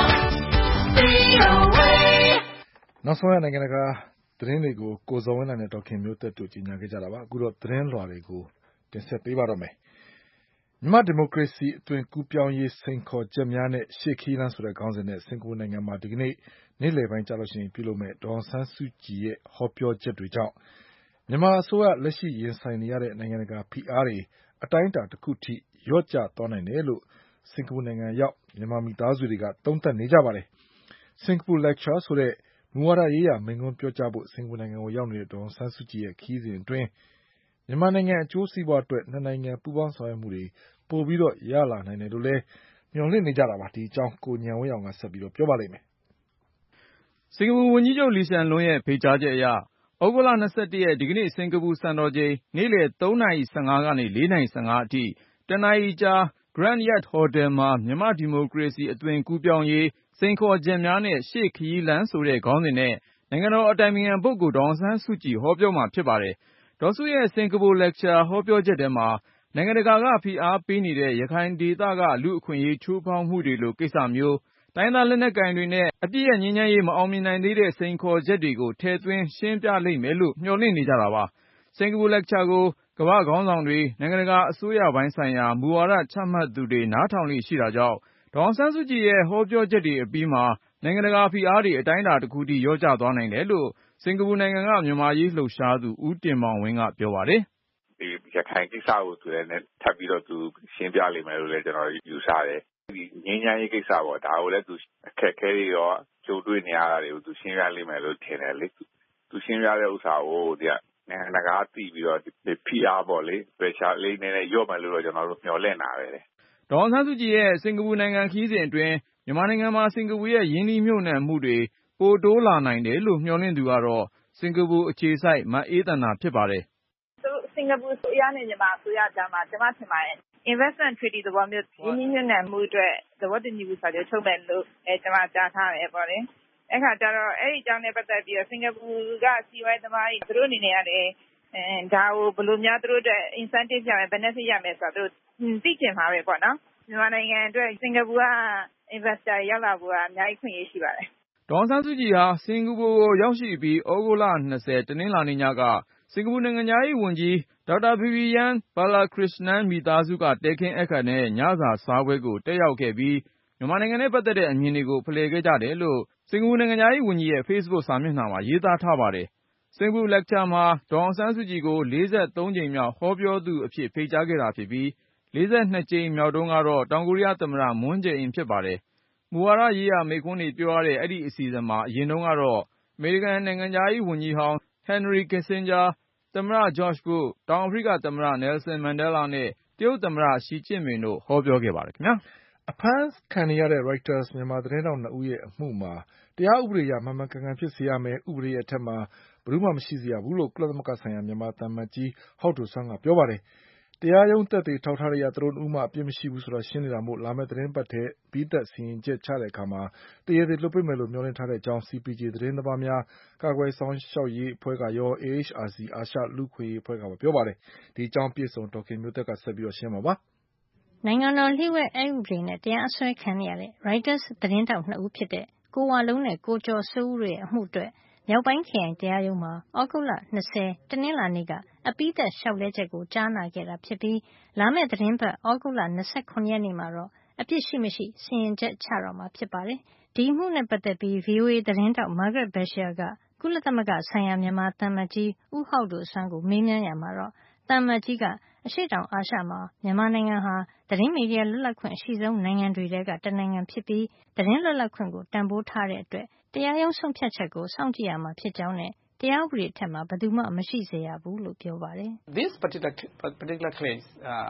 V O A နောက်ဆုံးရနိုင်ငံတကာသတင်းတွေကိုကိုဇော်ဝင်းနိုင်နဲ့ဒေါက်ခင်မျိုးသက်တို့ကြီးညာခဲ့ကြတာပါအခုတော့သတင်းလွှာတွေကိုတင်ဆက်ပေးပါတော့မယ်မြန်မာဒီမိုကရေစီအသွင်ကူးပြောင်းရေးစိန်ခေါ်ချက်များနဲ့ရှေ့ခရီးလမ်းဆိုတဲ့ခေါင်းစဉ်နဲ့စင်ကာပူနိုင်ငံမှာဒီကနေ့နေ့လယ်ပိုင်းကြာလို့ရှိရင်ပြုလုပ်မဲ့ဒေါ်အောင်ဆန်းစုကြည်ရဲ့ဟောပြောချက်တွေကြောင့်မြန်မာအစိုးရလက်ရှိရင်ဆိုင်နေရတဲ့နိုင်ငံတကာဖိအားတွေအတိုင်းအတာတစ်ခုထိလျော့ကျသွားနိုင်တယ်လို့စင်ကာပူနိုင်ငံရောက်မြန်မာမိသားစုတွေကသုံးသပ်နေကြပါတယ်။စင်ကာပူ lecture ဆိုတဲ့မူဝါဒရေးရာမိန့်ခွန်းပြောကြားဖို့စင်ကာပူနိုင်ငံကိုရောက်နေတဲ့ဒေါ်အောင်ဆန်းစုကြည်ရဲ့ခရီးစဉ်အတွင်းမြန်မာနိုင်ငံအကျိုးစီးပွားအတွက်နှစ်နိုင်ငံပူးပေါင်းဆောင်ရွက်မှုတွေပိုပြီးတော့ရလာနိုင်တယ်လို့လည်းမျှော်လင့်နေကြတာပါဒီအကြောင်းကိုဉာဏ်ဝင်းအောင်ကဆက်ပြီးတော့ပြောပါလိမ့်မယ်စင်ကာပူဝန်ကြီးချုပ်လီရှန်လွန်းရဲ့ဖိတ်ကြားချက်အရဩဂုတ်လ၂၁ရက်ဒီကနေ့စင်ကာပူစံတော်ချိန်နေ့လယ်၃နာရီ၁၅ကနေ၄နာရီ၁၅အထိတနာရီကြာ Grand Hyatt Hotel မှာမြန်မာဒီမိုကရေစီအသွင်ကူးပြောင်းရေးစိန်ခေါ်ချက်များနဲ့ရှေ့ခရီးလမ်းဆိုတဲ့ခေါင်းစဉ်နဲ့နိုင်ငံတော်အတိုင်ပင်ခံပုဂ္ဂိုလ်ဒေါ်အောင်ဆန်းစုကြည်ဟောပြောမှာဖြစ်ပါတယ်ဒေါ်စုရဲ့စင်ကာပူ lecture ဟောပြောချက်ထဲမှာနိုင်ငံတကာကဖိအားပေးနေတဲ့ရခိုင်ဒေသကလူ့အခွင့်အရေးချိုးဖောက်မှုတွေလိုကိစ္စမျိုးတိုင်းသားလက်နက်ကိုင်တွေနဲ့အပြည့်ရဲ့ငြိမ်းချမ်းရေးမအောင်မြင်နိုင်သေးတဲ့စိန်ခေါ်ချက်တွေကိုထည့်သွင်းရှင်းပြလိမ့်မယ်လို့မျှော်လင့်နေကြတာပါစင်ကာပူ lecture ကိုကမ္ဘာ့ခေါင်းဆောင်တွေနိုင်ငံတကာအစိုးရပိုင်းဆိုင်ရာမူဝါဒချမှတ်သူတွေနားထောင်လေ့ရှိတာကြောင့်ဒေါ်အောင်ဆန်းစုကြည်ရဲ့ဟောပြောချက်တွေအပြီးမှာနိုင်ငံတကာဖိအားတွေအတိုင်းအတာတစ်ခုထိလျော့ကျသွားနိုင်တယ်လို့စင်ကာပူနိုင်ငံကမြန်မာရေးလှုပ်ရှားသူဦးတင်မောင်ဝင်းကပြောပါတယ်ဒီရခိုင်ကိစ္စကိုသူလည်းထပ်ပြီးတော့သူရှင်းပြလိမ့်မယ်လို့လည်းကျွန်တော်ယူဆတယ်ဒီငြိမ်းချမ်းရေးကိစ္စပေါ့ဒါကိုလည်းသူအခက်အခဲတွေရောကြုံတွေ့နေရတာတွေကိုသူရှင်းပြလိမ့်မယ်လို့ထင်တယ်လေသူရှင်းပြတဲ့ဥစ္စာကိုဒီနိုင်ငံတကာသိပြီးတော့ဒီဖိအားပေါ့လေ pressure လေးနည်းနည်းလျော့မယ်လို့တော့ကျွန်တော်တို့မျှော်လင့်တာပဲဒေါ်အောင်ဆန်းစုကြည်ရဲ့စင်ကာပူနိုင်ငံခရီးစဉ်အတွင်းမြန်မာနိုင်ငံမှာစင်ကာပူရဲ့ယင်းနှီးမြှုပ်နှံမှုတွေပိုတိုးလာနိုင်တယ်လို့မျှော်လင့်သူကတော့စင်ကာပူအခြေစိုက်မအေးသန္တာဖြစ်ပါတယ်သူစင်ကာပူအစိုးရနဲ့မြန်မာအစိုးရကြားမှာကျွန်မထင်ပါတယ် investment treaty သဘောမျိုးယင်းနှီးမြှုပ်နှံမှုအတွက်သဘောတူညီမှုစာချုပ်ချုပ်မယ်လို့အဲကျွန်မကြားထားတယ်ပေါ့လေအဲ့ခါကျတော့အဲ့ဒီအကြောင်းနဲ့ပတ်သက်ပြီးတော့စင်ကာပူကစီးပွားရေးသမားတွေသူတို့အနေနဲ့ရတယ်အဲဒါကိုဘယ်လိုများသူတို့အတွက် incentive ရမယ် benefit ရမယ်ဆိုတော့သူသိကျင်မှာပဲပေါ့နော်မြန်မာနိုင်ငံအတွက်စင်ကာပူက investor ရောက်လာဖို့ကအများကြီးခွင့်ရရှိပါတယ်ဒေါ်အောင်ဆန်းစုကြည်ဟာစင်ကာပူကိုရောက်ရှိပြီးဩဂုတ်လ၂၀တနင်္လာနေ့ညကစင်ကာပူနိုင်ငံသားရေးဝန်ကြီးဒေါက်တာဗီဗီယန်ဘာလာခရစ်နန်မိသားစုကတဲခင်းအခမ်းနဲ့ညစာစားပွဲကိုတက်ရောက်ခဲ့ပြီးမြန်မာနိုင်ငံနဲ့ပတ်သက်တဲ့အမြင်တွေကိုဖလှယ်ခဲ့ကြတယ်လို့စင်ကာပူနိုင်ငံသားရေးဝန်ကြီးရဲ့ Facebook စာမျက်နှာမှာရေးသားထားပါတယ်စင်ကာပူ lecture မှာဒေါ်အောင်ဆန်းစုကြည်ကို၄၃ကြိမ်မြောက်ဟောပြောသူအဖြစ်ဖိတ်ကြားခဲ့တာဖြစ်ပြီး၄၂ကြိမ်မြောက်တုန်းကတော့တောင်ကိုရီးယားသမ္မတမွန်းဂျေအင်ဖြစ်ပါတယ်မူဝါဒရေးရာမိန့်ခွန်းတွေပြောရတဲ့အဲ့ဒီအစီအစဉ်မှာအရင်တုန်းကတော့အမေရိကန်နိုင်ငံသားရေးဝန်ကြီးဟောင်းဟန်နရီကစ်ဆင်ဂျာသမ္မတဂျော့ချ်ဘုရှ်တောင်အာဖရိကသမ္မတနယ်ဆင်မန်ဒဲလားနဲ့တရုတ်သမ္မတရှီကျင့်ပင်တို့ဟောပြောခဲ့ပါတယ်ခင်ဗျာအဖမ်းခံနေရတဲ့ Reuters မြန်မာသတင်းထောက်နှစ်ဦးရဲ့အမှုမှာတရားဥပဒေအရမှန်မှန်ကန်ကန်ဖြစ်စေရမယ်ဥပဒေရဲ့အထက်မှာဘယ်သူမှမရှိစေရဘူးလို့ကုလသမဂ္ဂဆိုင်ရာမြန်မာသံအမတ်ကြီးဟောက်ဒိုဆွမ်းကပြောပါတယ်တရားရုံးသက်သေထောက်ထားရသူတို့နှစ်ဦးမှအပြစ်မရှိဘူးဆိုတာရှင်းနေတာမို့လာမယ့်သတင်းပတ်ထဲပြီးသက်စီရင်ချက်ချတဲ့အခါမှာတရားသေလွှတ်ပေးမယ်လို့မျှော်လင့်ထားတဲ့အကြောင်း C P J သတင်းသမားများကာကွယ်ဆောင်ရှောက်ရေးအဖွဲ့ကရော A H R C အာရှလူ့ခွင့်ရေးအဖွဲ့ကပါပြောပါတယ်ဒီအကြောင်းပြည့်စုံဒေါက်ခင်မျိုးသက်ကဆက်ပြီးရှင်းပါပါနိုင်ငံတော်လ ျှို့ဝှက်အက်ဥပဒေနဲ့တရားစွဲခံနေရတဲ့ Reuters သတင်းထောက်နှစ်ဦးဖြစ်တဲ့ကိုဝလုံးနဲ့ကိုကျော်စိုးဦးရဲ့အမှုအတွက်မြောက်ပိုင်းခရိုင်တရားရုံးမှာဩဂုတ်လ၂၀တနင်္လာနေ့ကအပြီးသတ်လျှောက်လဲချက်ကိုကြားနာခဲ့တာဖြစ်ပြီးလာမယ့်သတင်းပတ်ဩဂုတ်လ၂၇ရက်နေ့မှာတော့အပြစ်ရှိမရှိစီရင်ချက်ချတော့မှာဖြစ်ပါတယ်ဒီအမှုနဲ့ပတ်သက်ပြီး V O A သတင်းထောက် Margaret Besheer ကကုလသမဂ္ဂဆိုင်ရာမြန်မာသံအမတ်ကြီးဦးဟောက်ဒိုဆွမ်းကိုမေးမြန်းရာမှာတော့သံအမတ်ကြီးကအရှေ့တောင်အာရှမှာမြန်မာနိုင်ငံဟာသတင်းမီဒီယာလွတ်လပ်ခွင့်အရှိဆုံးနိုင်ငံတွေထဲကတနိုင်ငံဖြစ်ပြီးသတင်းလွတ်လပ်ခွင့်ကိုတန်ဖိုးထားတဲ့အတွက်တရားရုံးဆုံးဖြတ်ချက်ကိုစောင့်ကြည့်ရမှာဖြစ်ကြောင်းနဲ့တရားဥပဒေအထက်မှာဘယ်သူမှမရှိစေရဘူးလို့ပြောပါတယ် This particular particular case uh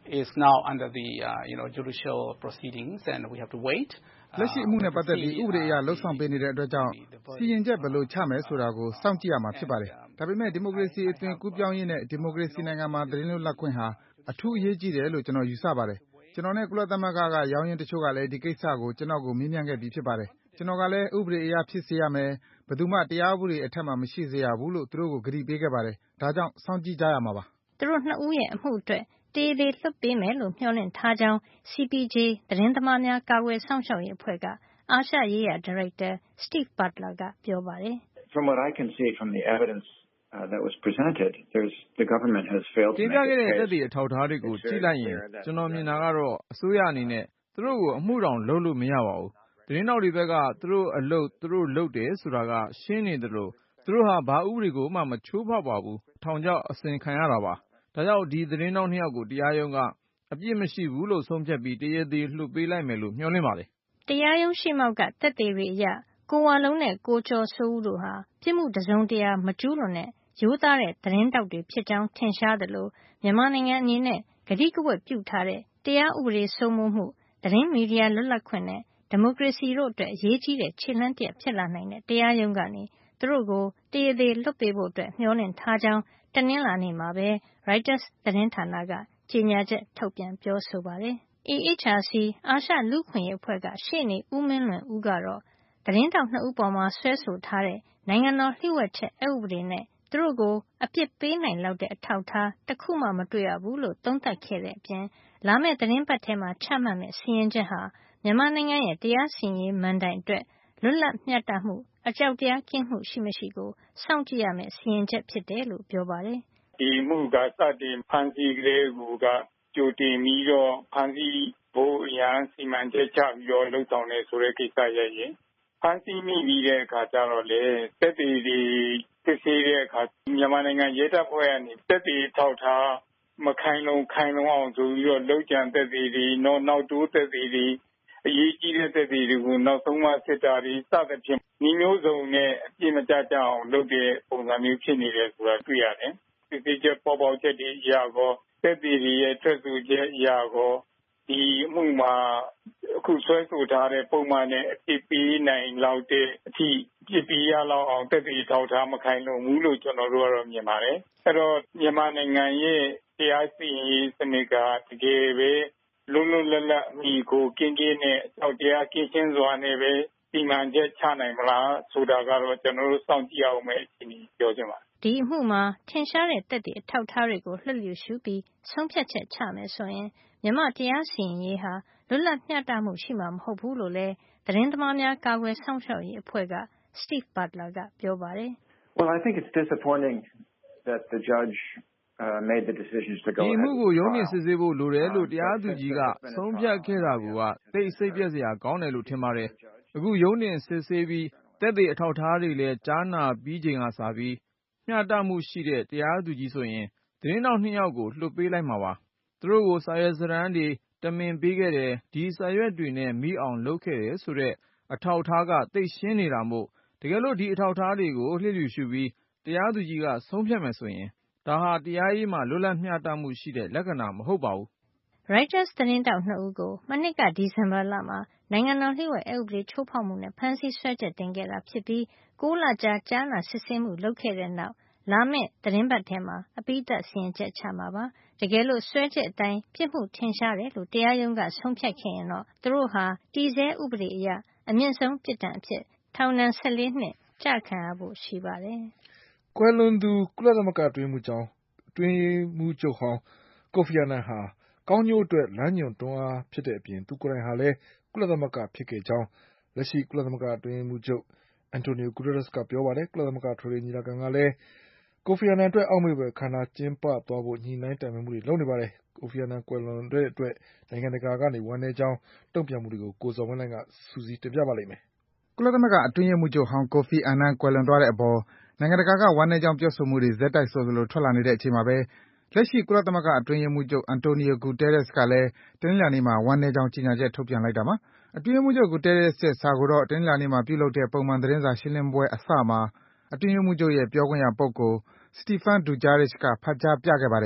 is now under the uh, you know judicial proceedings and we have to wait လက်ရှိအမှုနဲ့ပတ်သက်ပြီးဥပဒေအရလှုပ်ဆောင်ပေးနေတဲ့အတွက်ကြောင့်စီရင်ချက်ဘယ်လိုချမယ်ဆိုတာကိုစောင့်ကြည့်ရမှာဖြစ်ပါတယ်။ဒါပေမဲ့ဒီမိုကရေစီအသွင်ကူးပြောင်းရေးနဲ့ဒီမိုကရေစီနိုင်ငံမှာသတင်းလွတ်လပ်ခွင့်ဟာအထူးအရေးကြီးတယ်လို့ကျွန်တော်ယူဆပါတယ်။ကျွန်တော်နဲ့ကုလသမဂ္ဂကရောင်းရင်တချို့ကလည်းဒီကိစ္စကိုကျွန်တော်ကိုမေးမြန်းခဲ့ပြီးဖြစ်ပါတယ်။ကျွန်တော်ကလည်းဥပဒေအရဖြစ်စေရမယ်ဘယ်သူမှတရားဥပဒေအထက်မှာမရှိစေရဘူးလို့သူတို့ကိုဂရုပေးခဲ့ပါတယ်။ဒါကြောင့်စောင့်ကြည့်ကြရမှာပါ။သူတို့နှစ်ဦးရဲ့အမှုအတွက်တေးသေးလွတ်ပေးမယ်လို့မျှော်လင့်ထားကြောင်း C P J သတင်းသမားများကာကွယ်စောင့်ရှောက်ရေးအဖွဲ့ကအာရှရေးရာဒါရိုက်တာ Steve Butler ကပြောပါတယ်။ From what I can see from the evidence uh, that was presented, there's the government has failed to make a case. တင်ပြခဲ့တဲ့သက်သေအထောက်အထားတွေကိုကြည့်လိုက်ရင်ကျွန်တော်မြင်တာကတော့အစိုးရအနေနဲ့သူတို့ကိုအမှုတောင်လုပ်လို့မရပါဘူး။သတင်းတောက်တွေဘက်ကသူတို့အလုပ်သူတို့လုပ်တယ်ဆိုတာကရှင်းနေတယ်လို့သူတို့ဟာဘာဥပဒေကိုမှမချိုးဖောက်ပါဘူး။ထောင်ချောက်အစဉ်ခံရတာပါ။ဒါကြောင့်ဒီသတင်းတောက်နှစ်ယောက်ကိုတရားရုံးကအပြစ်မရှိဘူးလို့ဆုံးဖြတ်ပြီးတရားသေးလွှတ်ပေးလိုက်မယ်လို့မျှော်လင့်ပါတယ်။တရားရုံးရှိမှောက်ကသက်သေတွေအရကိုဝါလုံးနဲ့ကိုကျော်စိုးဦးတို့ဟာပြစ်မှုတစုံတရာမကျူးလွန်တဲ့ရိုးသားတဲ့သတင်းတောက်တွေဖြစ်ကြောင်းထင်ရှားသလိုမြန်မာနိုင်ငံအနေနဲ့ကတိကဝတ်ပြုထားတဲ့တရားဥပဒေစိုးမိုးမှုသတင်းမီဒီယာလွတ်လပ်ခွင့်နဲ့ဒီမိုကရေစီတို့အတွက်အရေးကြီးတဲ့ခြေလှမ်းတစ်ဖြစ်လာနိုင်တဲ့တရားရုံးကနေသူတို့ကိုတရားသေးလွတ်ပေးဖို့အတွက်မျှော်လင့်ထားကြောင်းတနင်္လာနေ့မှာပဲ Reuters သတင်းဌာနကကြေညာချက်ထုတ်ပြန်ပြောဆိုပါတယ်။ A H R C အာရှလူ့အခွင့်အရေးအဖွဲ့ကရှေ့နေဦးမင်းလွင်ဦးကတော့သတင်းထောက်နှစ်ဦးပေါ်မှာဆွဲဆိုထားတဲ့နိုင်ငံတော်လျှို့ဝှက်ချက်အက်ဥပဒေနဲ့သူတို့ကိုအပြစ်ပေးနိုင်လောက်တဲ့အထောက်အထားတစ်ခုမှမတွေ့ရဘူးလို့သုံးသပ်ခဲ့တဲ့အပြင်လာမယ့်သတင်းပတ်ထဲမှာချမှတ်မယ့်စီရင်ချက်ဟာမြန်မာနိုင်ငံရဲ့တရားစီရင်ရေးမဏ္ဍိုင်အတွက်လွတ်လပ်မျှတမှုအကြောက်တရားကင်းမှုရှိမရှိကိုစောင့်ကြည့်ရမယ့်စီရင်ချက်ဖြစ်တယ်လို့ပြောပါတယ်။ဒီမှုကစတင်ဖန်ဆီးကလေးကကြိုတင်ပြီးတော့ဖန်ဆီးဖို့အရန်စီမံချက်ချပြီးတော့လှုပ်ဆောင်နေဆိုတဲ့ကိစ္စရဲ့ရင်ဖန်ဆီးမိပြီးတဲ့အခါကျတော့လေတက်တည်ဒီစစ်ဆေးတဲ့အခါမြန်မာနိုင်ငံရဲတပ်ဖွဲ့ကနေတက်တည်ထောက်ထားမခိုင်လုံခိုင်လုံအောင်ဆိုပြီးတော့လှုပ်ကြံတက်တည်ဒီနောက်နောက်တိုးတက်တည်ဒီအရေးကြီးတဲ့တက်တည်တွေကိုနောက်ဆုံးမှစစ်တာတွေစသဖြင့်ညီမျိုးစုံနဲ့အပြည့်မကျကျအောင်လုပ်တဲ့ပုံစံမျိုးဖြစ်နေတယ်ဆိုတာတွေ့ရတယ်။စစ်ဆေးချက်ပေါ်ပေါက်ချက်တွေအရာကောတက်တည်တွေရဲ့ထွက်ဆိုချက်အရာကောဒီအမှုမှာအခုဆွဲဆိုထားတဲ့ပုံမှန်နဲ့အဖြစ်ပေးနိုင်လောက်တဲ့အထိဖြစ်ပြီးရလောက်အောင်တက်တည်ထောက်ထားမခိုင်လုံဘူးလို့ကျွန်တော်တို့ကတော့မြင်ပါတယ်။အဲ့တော့မြန်မာနိုင်ငံရဲ့တရားစီရင်ရေးစနစ်ကတကယ်ပဲလုံးလုံးလတ်လတ်အမိကိုကင်းကင်းနဲ့အောက်တရားကင်းရှင်းစွာနဲ့ပဲစီမံချက်ချနိုင်မလားဆိုတာကတော့ကျွန်တော်တို့စောင့်ကြည့်အောင်မယ်အရင်ပြောချင်ပါတယ်ဒီအမှုမှာထင်ရှားတဲ့တက်တဲ့အထောက်အထားတွေကိုလှည့်လည်ရှုပြီးဆုံးဖြတ်ချက်ချမယ်ဆိုရင်မြန်မာတရားစီရင်ရေးဟာလွတ်လပ်မျှတမှုရှိမှာမဟုတ်ဘူးလို့လည်းသတင်းသမားများကာကွယ်စောင့်ရှောက်ရေးအဖွဲ့က Steve Butler ကပြောပါတယ်။ Well, I think it's disappointing that the judge uh, made the decisions to go ahead. ဒီမှုကိုရုံးတင်စစ်ဆေးဖို့လိုတယ်လို့တရားသူကြီးကဆုံးဖြတ်ခဲ့တာကသိစိတ်ပြည့်စရာကောင်းတယ်လို့ထင်ပါတယ်။အခုရုံးတင်စစ်ဆေးပြီးတက်တဲ့အထောက်အထားတွေလည်းကြားနာပြီးချိန်ကစပြီးမျှတမှုရှိတဲ့တရားသူကြီးဆိုရင်သတင်းတောက်နှစ်ယောက်ကိုလွှတ်ပေးလိုက်မှာပါ။သူတို့ကိုစာရွက်စာတမ်းတွေတမင်ပေးခဲ့တယ်ဒီစာရွက်တွေနဲ့မိအောင်လုပ်ခဲ့တယ်ဆိုတဲ့အထောက်အထားကသိရှင်းနေတာမို့တကယ်လို့ဒီအထောက်အထားတွေကိုလှည့်လည်ရှုပြီးတရားသူကြီးကဆုံးဖြတ်မယ်ဆိုရင်ဒါဟာတရားရေးမှာလွတ်လပ်မျှတမှုရှိတဲ့လက္ခဏာမဟုတ်ပါဘူး။ Reuters သတင်းတောက်နှစ်ဦးကိုမနှစ်ကဒီဇင်ဘာလမှာနိုင်ငံတော်လျှို့ဝှက်အက်ဥပဒေချိုးဖောက်မှုနဲ့ဖမ်းဆီးဆွဲချက်တင်ခဲ့တာဖြစ်ပြီးကိုးလကြာကြားနာစစ်ဆေးမှုလုပ်ခဲ့တဲ့နောက်လာမယ့်သတင်းပတ်ထဲမှာအပိသက်စီရင်ချက်ချမှာပါတကယ်လို့ဆွဲချက်အတိုင်းပြစ်မှုထင်ရှားတယ်လို့တရားရုံးကဆုံးဖြတ်ခဲ့ရင်တော့သူတို့ဟာတည်ဆဲဥပဒေအရအမြင့်ဆုံးပြစ်ဒဏ်အဖြစ်ထောင်ဒဏ်ဆယ်လေးနှစ်ကျခံရဖို့ရှိပါတယ်။ကွယ်လွန်သူကုလသမဂ္ဂအတွင်းမှုကြောင့်အတွင်းမှုချုပ်ဟောင်းကိုဖီအာနန်ဟာကောင်းကျိုးအတွက်လမ်းညွှန်တွန်းအားဖြစ်တဲ့အပြင်သူကိုယ်တိုင်ဟာလည်းကုလသမဂ္ဂဖြစ်ခဲ့ကြောင်းလက်ရှိကုလသမဂ္ဂအတွင်းမှုချုပ်အန်တိုနီယိုဂူတရက်စ်ကပြောပါတယ်။ကုလသမဂ္ဂထွေထွေညီလာခံကလည်းကိုဖီအာနန်အတွက်အောက်မေ့ဖွယ်အခမ်းအနားကျင်းပသွားဖို့ညှိနှိုင်းတိုင်ပင်မှုတွေလုပ်နေပါတယ်။ကိုဖီအာနန်ကွယ်လွန်တဲ့အတွက်နိုင်ငံတကာကနေဝမ်းနည်းကြောင်းတုံ့ပြန်မှုတွေကိုကိုဇော်ဝင်းလှိုင်ကစုစည်းတင်ပြပါလိမ့်မယ်။ကုလသမဂ္ဂအတွင်းရေးမှူးချုပ်ဟောင်းကိုဖီအာနန်ကွယ်လွန်သွားတဲ့အပေါ်နိုင်ငံတကာကဝမ်းနည်းကြောင်းပြောဆိုမှုတွေဆက်တိုက်ဆိုသလိုထွက်လာနေတဲ့အချိန်မှာပဲလက်ရှိကုလသမဂ္ဂအတွင်းရေးမှူးချုပ်အန်တိုနီယိုဂူတဲရက်စ်ကလည်းတနင်္လာနေ့မှာဝမ်းနည်းကြောင်းကြေညာချက်ထုတ်ပြန်လိုက်တာပါ။အတွင်းရေးမှူးချုပ်ဂူတဲရက်စ်ရဲ့စာကိုတော့တနင်္လာနေ့မှာပြုလုပ်တဲ့ပုံမှန်သတင်းစာရှင်းလင်းပွဲအစမှာအတွင်းရေးမှူးချုပ်ရဲ့ပြောခွင့်ရပုဂ္ဂိုလ် Stéphane Dujarric ကဖတ်ကြားပြခဲ့ပါတယ်။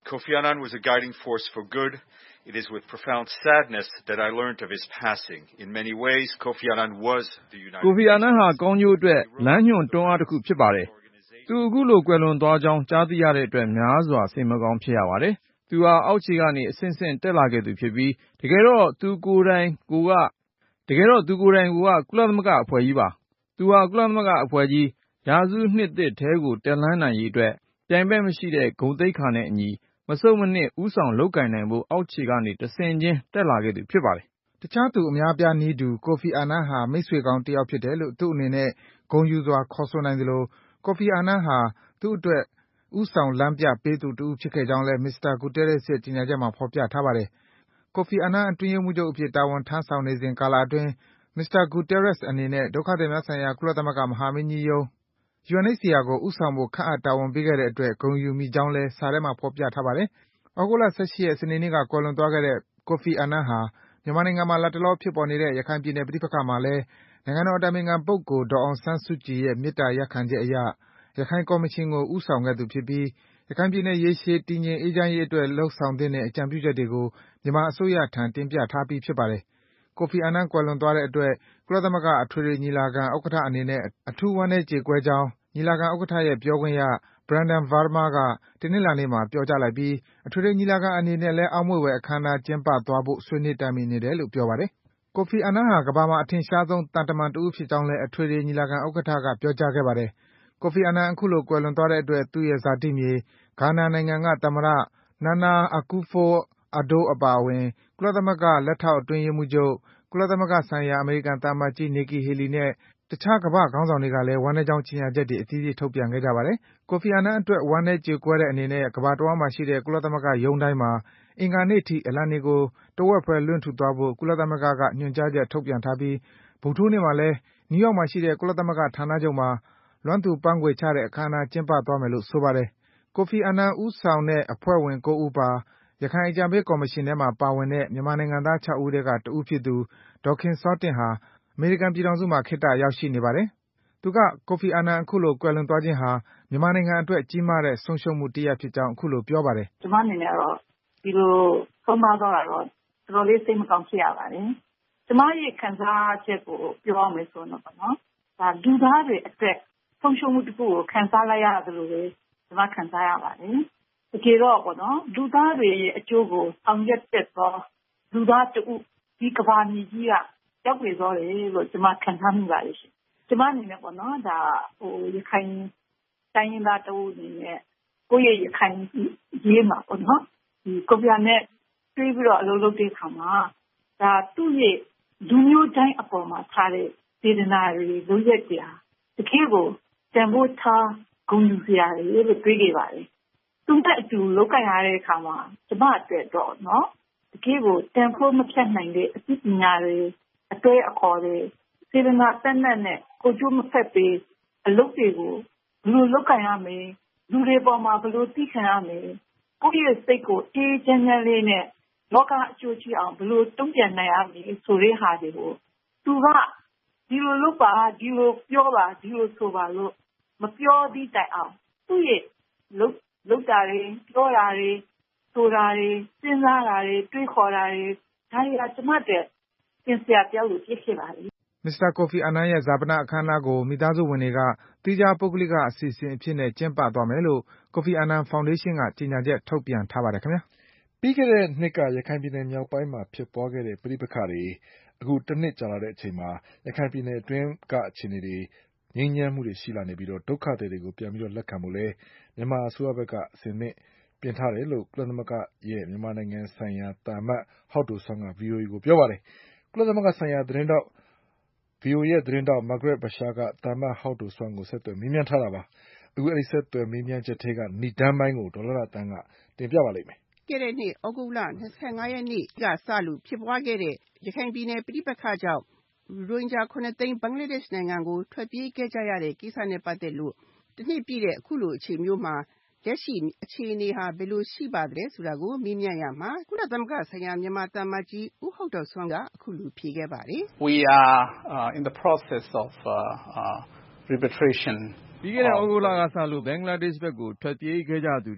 Kofi Annan was a guiding force for good. It is with profound sadness that I learned of his passing. In many ways, Kofi Annan was the United Kofi Annan ဟာကောင်းကျိုးအတွက်လမ်းညွှန်တွန်းအားတစ်ခုဖြစ်ပါတယ်။သူအခုလိုကွယ်လွန်သွားကြောင်းကြားသိရတဲ့အတွက်များစွာစိတ်မကောင်းဖြစ်ရပါတယ်။သူဟာအောက်ခြေကနေအဆင့်ဆင့်တက်လာခဲ့သူဖြစ်ပြီးတကယ်တော့သူကိုယ်တိုင်ကိုကတကယ်တော့သူကိုယ်တိုင်ကိုကကုလသမဂ္ဂအဖွဲ့ကြီးပါ။သူဟာကုလသမဂ္ဂအဖွဲ့ကြီးရာစုနှစ်သစ်ထဲကိုတက်လှမ်းနိုင်ရေးအတွက်ပြိုင်ဘက်မရှိတဲ့ဂုဏ်သိက္ခာနဲ့အညီမဆုတ်မနစ်ဥဆောင်လုပ်ကိုင်နိုင်ဖို့အောက်ခြေကနေတဆင့်ချင်းတက်လာခဲ့သူဖြစ်ပါတယ်။တခြားသူအများပြားနည်းတူကိုဖီအာနန်ဟာမိတ်ဆွေကောင်းတစ်ယောက်ဖြစ်တယ်လို့သူ့အနေနဲ့ဂုဏ်ယူစွာခေါ်ဆိုနိုင်သလိုကိုဖီအာနန်ဟာသူ့အတွက်ဥဆောင်လမ်းပြပေးသူတူဖြစ်ခဲ့ကြောင်းလည်းမစ္စတာဂူတဲရက်စ်ရဲ့ကြေညာချက်မှာဖော်ပြထားပါတယ်။ကိုဖီအာနန်အတွင်းရေးမှူးချုပ်အဖြစ်တာဝန်ထမ်းဆောင်နေစဉ်ကာလအတွင်းမစ္စတာဂူတဲရက်စ်အနေနဲ့ဒုက္ခသည်များဆိုင်ရာကုလသမဂ္ဂမဟာမင်းကြီးရုံး ယူအန် အိတ်စီ အာ ကိုဥဆောင်ဖို့ခန့်အပ်တာဝန်ပေးခဲ့တဲ့အတွက်ဂုဏ်ယူမိကြောင်းလည်းစာထဲမှာဖော်ပြထားပါတယ်။ဩဂုတ်လ ၁၈ ရက်စနေနေ့ကကွယ်လွန်သွားခဲ့တဲ့ကိုဖီအာနန်ဟာမြန်မာနိုင်ငံမှာလတ်တလောဖြစ်ပေါ်နေတဲ့ရခိုင်ပြည်နယ်ပဋိပက္ခမှာလည်းနိုင်ငံတော်အတိုင်ပင်ခံပုဂ္ဂိုလ်ဒေါ်အောင်ဆန်းစုကြည်ရဲ့မေတ္တာရပ်ခံချက်အရရခိုင်ကော်မရှင်ကိုဦးဆောင်ခဲ့သူဖြစ်ပြီးရခိုင်ပြည်နယ်ရေရှည်တည်ငြိမ်အေးချမ်းရေးအတွက်လုပ်ဆောင်သင့်တဲ့အကြံပြုချက်တွေကိုမြန်မာအစိုးရထံတင်ပြထားပြီးဖြစ်ပါတယ်။ကိုဖီအာနန်ကွယ်လွန်သွားတဲ့အတွက်ကုလသမဂ္ဂအထွေထွေညီလာခံဥက္ကဋ္ဌအနေနဲ့အထူးဝမ်းနည်းကြေကွဲကြောင်းညီလာခံဥက္ကဋ္ဌရဲ့ပြောခွင့်ရ Brandon Varma ကတနင်္လာနေ့မှာပြောကြားလိုက်ပြီးအထွေထွေညီလာခံအနေနဲ့လည်းအောက်မေ့ဖွယ်အခမ်းအနားကျင်းပသွားဖို့ဆွေးနွေးတိုင်ပင်နေတယ်လို့ပြောပါတယ်။ကိုဖီအာနန်ဟာကမ္ဘာမှာအထင်ရှားဆုံးသံတမန်တဦးဖြစ်ကြောင်းလည်းအထွေထွေညီလာခံဥက္ကဋ္ဌကပြောကြားခဲ့ပါတယ်။ကိုဖီအာနန်အခုလိုကွယ်လွန်သွားတဲ့အတွက်သူ့ရဲ့ဇာတိမြေဂါနာနိုင်ငံကသမ္မတ Nana Akufo-Addo အပါအဝင်ကုလသမဂ္ဂလက်ထောက်အတွင်းရေးမှူးချုပ်၊ကုလသမဂ္ဂဆိုင်ရာအမေရိကန်သံအမတ်ကြီး Nikki Haley နဲ့တခြားကမ္ဘာ့ခေါင်းဆောင်တွေကလည်းဝမ်းနည်းကြောင်းကြေညာချက်တွေအသီးသီးထုတ်ပြန်ခဲ့ကြပါတယ်။ကိုဖီအာနန်အတွက်ဝမ်းနည်းကြေကွဲတဲ့အနေနဲ့ကမ္ဘာတဝှမ်းမှာရှိတဲ့ကုလသမဂ္ဂရုံးတိုင်းမှာအင်္ဂါနေ့ထိအလံတွေကိုတဝက်ခွဲလွှင့်ထူသွားဖို့ကုလသမဂ္ဂကညွှန်ကြားချက်ထုတ်ပြန်ထားပြီးဗုဒ္ဓဟူးနေ့မှာလည်းနယူးယောက်မှာရှိတဲ့ကုလသမဂ္ဂဌာနချုပ်မှာလွမ်းသူပန်းခွေချတဲ့အခမ်းအနားကျင်းပသွားမယ်လို့ဆိုပါတယ်။ကိုဖီအာနန်ဦးဆောင်တဲ့အဖွဲ့ဝင်၉ဦးပါရခိုင်အကြံပေးကော်မရှင်ထဲမှာပါဝင်တဲ့မြန်မာနိုင်ငံသား၆ဦးထဲကတဦးဖြစ်သူဒေါ်ခင်စောတင့်ဟာအမေရိကန်ပြည်ထောင်စုမှာခေတ္တရောက်ရှိနေပါတယ်။သူကကိုဖီအာနန်အခုလိုကွယ်လွန်သွားခြင်းဟာမြန်မာနိုင်ငံအတွက်ကြီးမားတဲ့ဆုံးရှုံးမှုတစ်ရပ်ဖြစ်ကြောင်းအခုလိုပြောပါတယ်။ကျမအနေနဲ့တော့ဒီလိုဆုံးမသွားတာတော့တော်တော်လေးစိတ်မကောင်းဖြစ်ရပါတယ်။ကျမရဲ့ခံစားချက်ကိုပြောရမယ်ဆိုတော့ပေါ့နော်။ဒါလူသားတွေအတွက်ဆုံးရှုံးမှုတစ်ခုကိုခံစားလိုက်ရတယ်လို့ပဲကျမခံစားရပါတယ်။တကယ်တော့ပေါ့နော်လူသားတွေရဲ့အကျိုးကိုဆောင်ရွက်တဲ့သောလူသားတူဒီကမ္ဘာမြေကြီးကရောက်ပြေသွားတယ်လို့ကျမခံစားမိပါတယ်ရှင်။ကျမအနေနဲ့ပေါ့နော်ဒါဟိုရခိုင်တိုင်းရင်းသားတူအနေနဲ့ကိုယ့်ရဲ့ရခိုင်ရေးမှာပေါ့နော်ဒီကိုပြနဲ့တွေ့ပြီးတော့အလုပ်လုပ်တဲ့အခါမှာဒါသူ့ရဲ့လူမျိုးတိုင်းအပေါ်မှာထားတဲ့စေတနာတွေလုပ်ရက်ကြတကယ်ကိုတန်ဖိုးထားဂုဏ်ယူစရာတွေလို့တွေးခဲ့ပါတယ်။သူ့တဲ့အတူလုပ်ကြရတဲ့အခါမှာကျမအတွက်တော့နော်တကယ်ကိုတန်ဖိုးမဖြတ်နိုင်တဲ့အသိပညာတွေအတွေ့အခေါ်တွေစေတနာတက်နဲ့ကိုကျိုးမဖက်ပြီးအလုပ်တွေကိုဘယ်လိုလုပ်ကြရမလဲလူတွေပေါ်မှာဘယ်လိုသိခံရမလဲကိုယ့်ရဲ့စိတ်ကိုအေးချမ်းချမ်းလေးနဲ့လောကအကျိုးရှိအောင်ဘယ်လိုတုံ့ပြန်နိုင်ရမလဲဆိုတဲ့ဟာတွေကိုသူကဒီလိုလုပ်ပါဒီလိုပြောပါဒီလိုဆိုပါလို့မပြောသည့်တိုင်အောင်သူ့ရဲ့လုပ်လုပ်တာတွေပြောတာတွေဆိုတာတွေစဉ်းစားတာတွေတွေးခေါ်တာတွေဒါတွေကကျမတဲ့သင်စရာပြောလို့ဖြစ်ခဲ့ပါလေမစ္စတာကိုဖီအာနန်ရဲ့ဈာပနအခမ်းအနားကိုမိသားစုဝင်တွေကသီးခြားပုဂ္ဂလိကအစီအစဉ်အဖြစ်နဲ့ကျင်းပသွားမယ်လို့ကိုဖီအာနန်ဖောင်ဒေးရှင်းကကြေညာချက်ထုတ်ပြန်ထားပါတယ်ခင်ဗျာ။ပြီးခဲ့တဲ့နှစ်ကရခိုင်ပြည်နယ်မြောက်ပိုင်းမှာဖြစ်ပွားခဲ့တဲ့ပဋိပက္ခတွေအခုတစ်နှစ်ကြာလာတဲ့အချိန်မှာရခိုင်ပြည်နယ်အတွင်းကအခြေအနေတွေငြိမ်းချမ်းမှုတွေရှိလာနေပြီးတော့ဒုက္ခသည်တွေကိုပြန်ပြီးတော့လက်ခံဖို့လဲမြန်မာအစိုးရဘက်ကအစဉ်နဲ့ပြင်ထားတယ်လို့ကုလသမဂ္ဂရဲ့မြန်မာနိုင်ငံဆိုင်ရာတာမတ်ဟောက်ဒိုဆွမ်းက ဗွီအိုအေကိုပြောပါတယ်။ကုလသမဂ္ဂဆိုင်ရာသတင်းတောက် ဗွီအိုအေရဲ့သတင်းတောက်မာဂရက်ဘာရှာကတာမတ်ဟောက်ဒိုဆွမ်းကိုဆက်သွယ်မေးမြန်းထားတာပါ။အခုအဲဒီဆက်သွယ်မေးမြန်းချက်ထဲကဏ္ဍပိုင်းကိုဒေါ်လာလာတန်းကတင်ပြပါလိမ့်မယ်။ခဲ့တဲ့နှစ်ဩဂုတ်လ၂၅ရက်နေ့ကစလို့ဖြစ်ပွားခဲ့တဲ့ရခိုင်ပြည်နယ်ပဋိပက္ခကြောင့်ရိုဟင်ဂျာခုနှစ်သိန်းဘင်္ဂလားဒေ့ရှ်နိုင်ငံကိုထွက်ပြေးခဲ့ကြရတဲ့ကိစ္စနဲ့ပတ်သက်လို့တစ်နှစ်ပြည့်တဲ့အခုလိုအချိန်မျိုးမှာလက်ရှိအခြေအနေဟာဘယ်လိုရှိပါသလဲဆိုတာကိုမေးမြန်းရမှာကုလသမဂ္ဂဆိုင်ရာမြန်မာသံအမတ်ကြီးဦးဟောက်ဒိုဆွမ်းကအခုလိုဖြေခဲ့ပါတယ်။ We are uh, in the process of uh, uh, repatriation ပြီးခဲ့တဲ့ဩဂုတ်လကစလို့ဘင်္ဂလားဒေ့ရှ်ဘက်ကိုထွက်ပြေးခဲ့ကြသူတွေ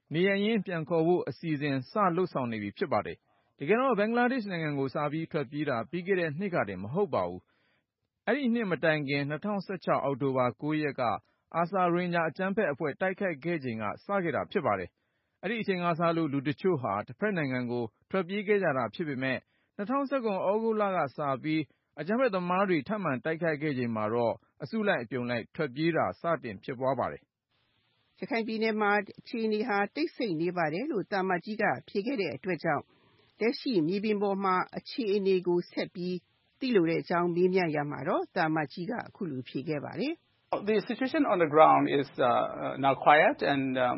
နေရင်းပြန်ခေါ်ဖို့အစီအစဉ်စလုပ်ဆောင်နေပြီဖြစ်ပါတယ်။တကယ်တော့ဘင်္ဂလားဒေ့ရှ်နိုင်ငံကိုစာပြီးထွက်ပြေးတာပြီးခဲ့တဲ့နှစ်ကတည်းမဟုတ်ပါဘူး။အဲ့ဒီနှစ်မတိုင်ခင်၂၀၁၆အောက်တိုဘာ၉ရက်ကအာဆာရိုဟင်ဂျာအကြမ်းဖက်အဖွဲ့တိုက်ခိုက်ခဲ့ချိန်ကစခဲ့တာဖြစ်ပါတယ်။အဲ့ဒီအချိန်ကစလို့လူတချို့ဟာတစ်ဖက်နိုင်ငံကိုထွက်ပြေးခဲ့ကြတာဖြစ်ပေမဲ့၂၀၁၇ဩဂုတ်လကစပြီးအကြမ်းဖက်သမားတွေထပ်မံတိုက်ခိုက်ခဲ့ချိန်မှာတော့အစုလိုက်အပြုံလိုက်ထွက်ပြေးတာစတင်ဖြစ်ပွားပါတယ်။ရခိုင်ပြည်နယ်မှာအခြေအနေဟာတိတ်ဆိတ်နေပါတယ်လို့တာမကြီးကဖြေခဲ့တဲ့အတွက်ကြောင့်လက်ရှိမြေပြင်ပေါ်မှာအခြေအနေကိုဆက်ပြီးသိလို့တဲ့အကြောင်းမေးမြန်းရမှာတော့တာမကြီးကအခုလိုဖြေခဲ့ပါတယ်။ The situation on the ground is uh, now quiet and um,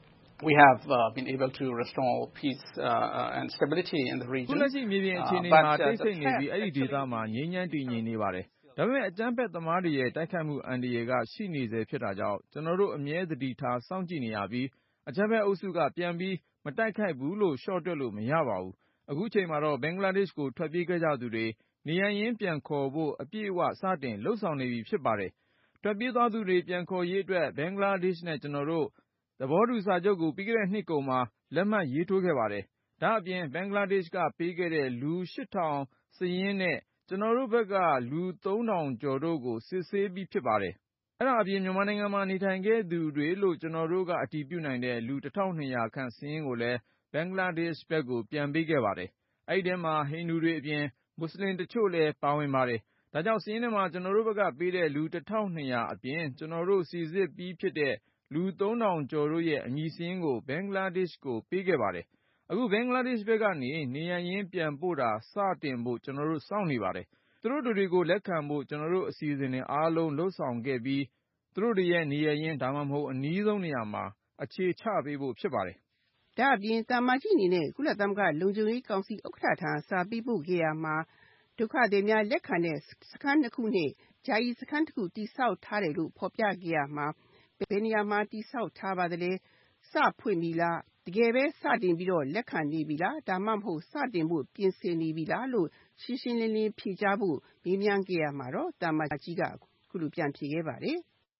we have uh, been able to restore peace uh, and stability in the region. ခုလက်ရှိမြေပြင်အခြေအနေမှာတိတ်ဆိတ်နေပြီးအဲ့ဒီဒေသမှာငြိမ်းချမ်းတည်ငြိမ်နေပါတယ်။ဒါပေမဲ့အကြမ်းဖက်သမားတွေရဲ့တိုက်ခိုက်မှုအန္တရာယ်ကရှိနေစေဖြစ်တာကြောင့်ကျွန်တော်တို့အမြဲသတိထားစောင့်ကြည့်နေရပြီးအကြမ်းဖက်အုပ်စုကပြန်ပြီးမတိုက်ခိုက်ဘူးလို့ရှော့တွက်လို့မရပါဘူး။အခုချိန်မှာတော့ဘင်္ဂလားဒေ့ရှ်ကိုထွက်ပြေးခဲ့ကြသူတွေနေရင်းပြန်ခေါ်ဖို့အပြည့်အဝစတင်လှုပ်ဆောင်နေပြီဖြစ်ပါတယ်။ထွက်ပြေးသွားသူတွေပြန်ခေါ်ရေးအတွက်ဘင်္ဂလားဒေ့ရှ်နဲ့ကျွန်တော်တို့သဘောတူစာချုပ်ကိုပြီးခဲ့တဲ့နှစ်ကုန်မှာလက်မှတ်ရေးထိုးခဲ့ပါတယ်။ဒါအပြင်ဘင်္ဂလားဒေ့ရှ်ကပေးခဲ့တဲ့လူရှစ်ထောင်စရင်းနဲ့ကျွန်တော်တို့ဘက်ကလူသုံးထောင်ကျော်တို့ကိုစစ်ဆေးပြီးဖြစ်ပါတယ်။အဲ့ဒါအပြင်မြန်မာနိုင်ငံမှာနေထိုင်ခဲ့သူတွေလို့ကျွန်တော်တို့ကအတည်ပြုနိုင်တဲ့လူတစ်ထောင်နှစ်ရာခန့်စရင်းကိုလည်းဘင်္ဂလားဒေ့ရှ်ဘက်ကိုပြန်ပေးခဲ့ပါတယ်။အဲ့ဒီထဲမှာဟိန္ဒူတွေအပြင်မွတ်စလင်တချို့လည်းပါဝင်ပါတယ်။ဒါကြောင့်စရင်းထဲမှာကျွန်တော်တို့ဘက်ကပေးတဲ့လူတစ်ထောင်နှစ်ရာအပြင်ကျွန်တော်တို့စီစစ်ပြီးဖြစ်တဲ့လူသုံးထောင်ကျော်တို့ရဲ့အမည်စရင်းကိုဘင်္ဂလားဒေ့ရှ်ကိုပေးခဲ့ပါတယ်။အခုဘင်္ဂလားဒေ့ရှ်ဘက်ကနေနေရင်းပြန်ပို့တာစတင်ဖို့ကျွန်တော်တို့စောင့်နေပါတယ်။သူတို့တွေကိုလက်ခံဖို့ကျွန်တော်တို့အစီအစဉ်တွေအားလုံးလှုပ်ဆောင်ခဲ့ပြီးသူတို့တွေရဲ့နေရင်းဒါမှမဟုတ်အနည်းဆုံးနေရာမှာအခြေချပေးဖို့ဖြစ်ပါတယ်။ဒါအပြင်တာမကြီးအနေနဲ့ကုလသမဂ္ဂလုံခြုံရေးကောင်စီဥက္ကဋ္ဌထံစာပေးပို့ခဲ့ရမှာဒုက္ခသည်များလက်ခံတဲ့စခန်းတစ်ခုနဲ့ဂျာယီစခန်းတစ်ခုတိစောက်ထားတယ်လို့ဖော်ပြခဲ့ရမှာဘယ်နေရာမှာတိစောက်ထားပါသလဲစဖွင့်ပြီလားတကယ်ပဲစတင်ပြီးတော့လက်ခံနေပြီလားဒါမှမဟုတ်စတင်ဖို့ပြင်ဆင်နေပြီလားလို့ရှင်းရှင်းလင်းလင်းဖြေကြားဖို့မေးမြန်းခဲ့ရမှာတော့တာမကြီးကခုလိုပြန်ဖြေခဲ့ပါတယ်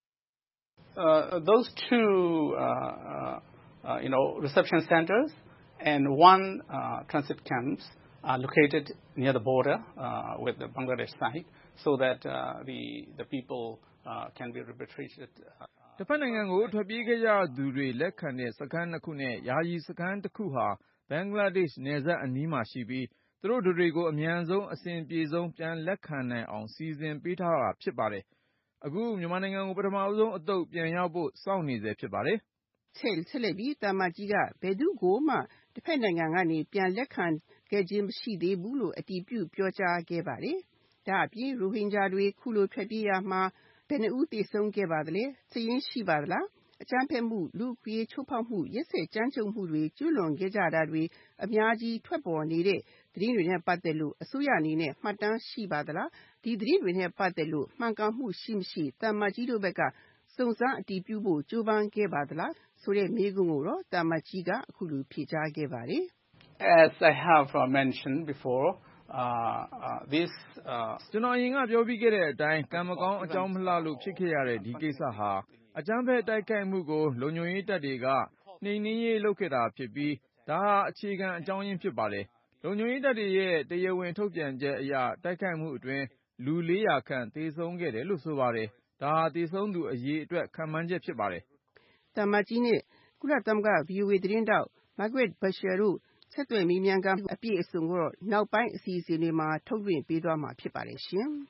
uh, those two uh, uh, you know reception centers and one uh, transit camps are located near the border uh, with the Bangladesh side so that uh, the the people uh, can be repatriated uh, တစ်ဖက်နိုင်ငံကိုထွက်ပြေးခဲ့ကြသူတွေလက်ခံတဲ့စခန်းတစ်ခုနဲ့ယာယီစခန်းတစ်ခုဟာဘင်္ဂလားဒေ့ရှ်နယ်စပ်အနီးမှာရှိပြီးသူတို့တွေကိုအမြန်ဆုံးအစဉ်ပြေဆုံးပြန်လက်ခံနိုင်အောင်စီစဉ်ပေးထားတာဖြစ်ပါတယ်။အခုမြန်မာနိုင်ငံကိုပထမဆုံးအသုတ်ပြန်ရောက်ဖို့စောင့်နေစေဖြစ်ပါတယ်။ဆက်ဆက်လက်ပြီးတာမကြီးကဘယ်သူကိုမှတစ်ဖက်နိုင်ငံကနေပြန်လက်ခံခဲ့ခြင်းမရှိသေးဘူးလို့အတည်ပြုပြောကြားခဲ့ပါတယ်။ဒါအပြင်ရိုဟင်ဂျာတွေခုလိုထွက်ပြေးရမှာဘယ်နှဦးတည်ဆုံးခဲ့ပါသလဲစရင်းရှိပါသလားအကြမ်းဖက်မှုလူ့ခွေချိုးဖောက်မှုရက်စက်ကြမ်းကြုတ်မှုတွေကျူးလွန်ခဲ့ကြတာတွေအများကြီးထွက်ပေါ်နေတဲ့သတင်းတွေနဲ့ပတ်သက်လို့အစိုးရအနေနဲ့မှတ်တမ်းရှိပါသလားဒီသတင်းတွေနဲ့ပတ်သက်လို့မှန်ကန်မှုရှိမရှိတာမကြီးတို့ဘက်ကစုံစမ်းအတည်ပြုဖို့ကြိုးပမ်းခဲ့ပါသလားဆိုတဲ့မေးခွန်းကိုတော့တာမကြီးကအခုလိုဖြေကြားခဲ့ပါတယ် As I have uh, mentioned before Uh, uh, this ကျွန်တော်အရင်ကပြောပြီးခဲ့တဲ့အတိုင်းကံမကောင်းအကြောင်းမလှလို့ဖြစ်ခဲ့ရတဲ့ဒီကိစ္စဟာအကြမ်းဖက်တိုက်ခိုက်မှုကိုလုံခြုံရေးတပ်တွေကနှိမ်နင်းရေးလုပ်ခဲ့တာဖြစ်ပြီးဒါဟာအခြေခံအကြောင်းရင်းဖြစ်ပါတယ်လုံခြုံရေးတပ်တွေရဲ့တရားဝင်ထုတ်ပြန်ချက်အရတိုက်ခိုက်မှုအတွင်းလူလေးရာခန့်သေဆုံးခဲ့တယ်လို့ဆိုပါတယ်ဒါဟာသေဆုံးသူအရေအတွက်ခံမှန်းချက်ဖြစ်ပါတယ်တမကြီးနဲ့ကုလသမဂ္ဂ V O A သတင်းတောက် Margaret Bashir တို့ဆက်သွယ်မေးမြန်းခန်းအပြည့်အစုံကိုတော့နောက်ပိုင်းအစီအစဉ်တွေမှာထုတ်လွှင့်ပေးသွားမှာဖြစ်ပါတယ်ရှင်။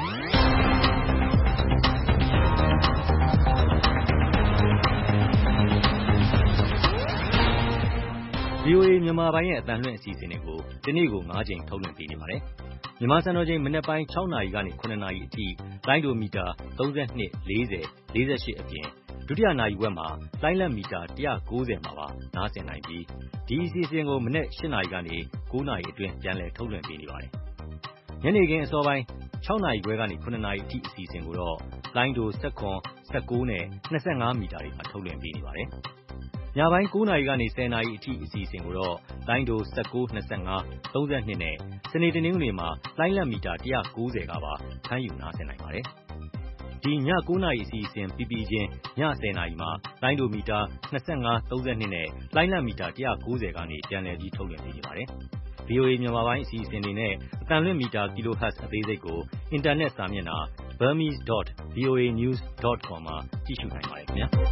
V O A မြန်မာပိုင်းရဲ့အသံလွှင့်အစီအစဉ်တွေကိုဒီနေ့ကို၅ကြိမ်ထုတ်လွှင့်ပေးနေပါတယ်။မြန်မာစံတော်ချိန်မနက်ပိုင်း၆နာရီကနေ၇နာရီအထိလိုင်းဒိုမီတာ၃၂ ၄၀ ၄၈အပြင်ဒုတိယနာရီဝက်မှာလိုင်းလက်မီတာ၁၉၀မှာပါနားဆင်နိုင်ပြီးဒီအစီအစဉ်ကိုမနက်၈နာရီကနေ၉နာရီအတွင်းပြန်လည်ထုတ်လွှင့်ပေးနေပါတယ်။ညနေခင်းအစောပိုင်း၆နာရီခွဲကနေ၇နာရီအထိအစီအစဉ်ကိုတော့လိုင်းဒို၁၇ ၁၉နဲ့၂၅မီတာတွေမှာထုတ်လွှင့်ပေးနေပါတယ်။ညပိုင်း၉နာရီကနေ၁၀နာရီအထိအစီအစဉ်ကိုတော့လိုင်းဒို၁၉ ၂၅ ၃၂နဲ့စနေတနင်္ဂနွေမှာလိုင်းလက်မီတာ၁၉၀ကပါဖမ်းယူနားဆင်နိုင်ပါတယ်။ဒီညကိုးနာရီအစီအစဉ်ပြီးပြီးချင်းညဆယ်နာရီမှာလိုင်းဒိုမီတာနှစ်ငါး သုံး၂နဲ့လိုင်းလံမီတာone ninetyကနေပြန်လည်ပြီးထုတ်လွှင့်ပေးနေပါတယ်။ ဗွီအိုအေ မြန်မာပိုင်းအစီအစဉ်တွေနဲ့အသံလွှင့်မီတာ kilohertz အသေးစိတ်ကိုအင်တာနက်စာမျက်နှာ burmese dot voa news dot com မှာကြည့်ရှုနိုင်ပါတယ်ခင်ဗျာ။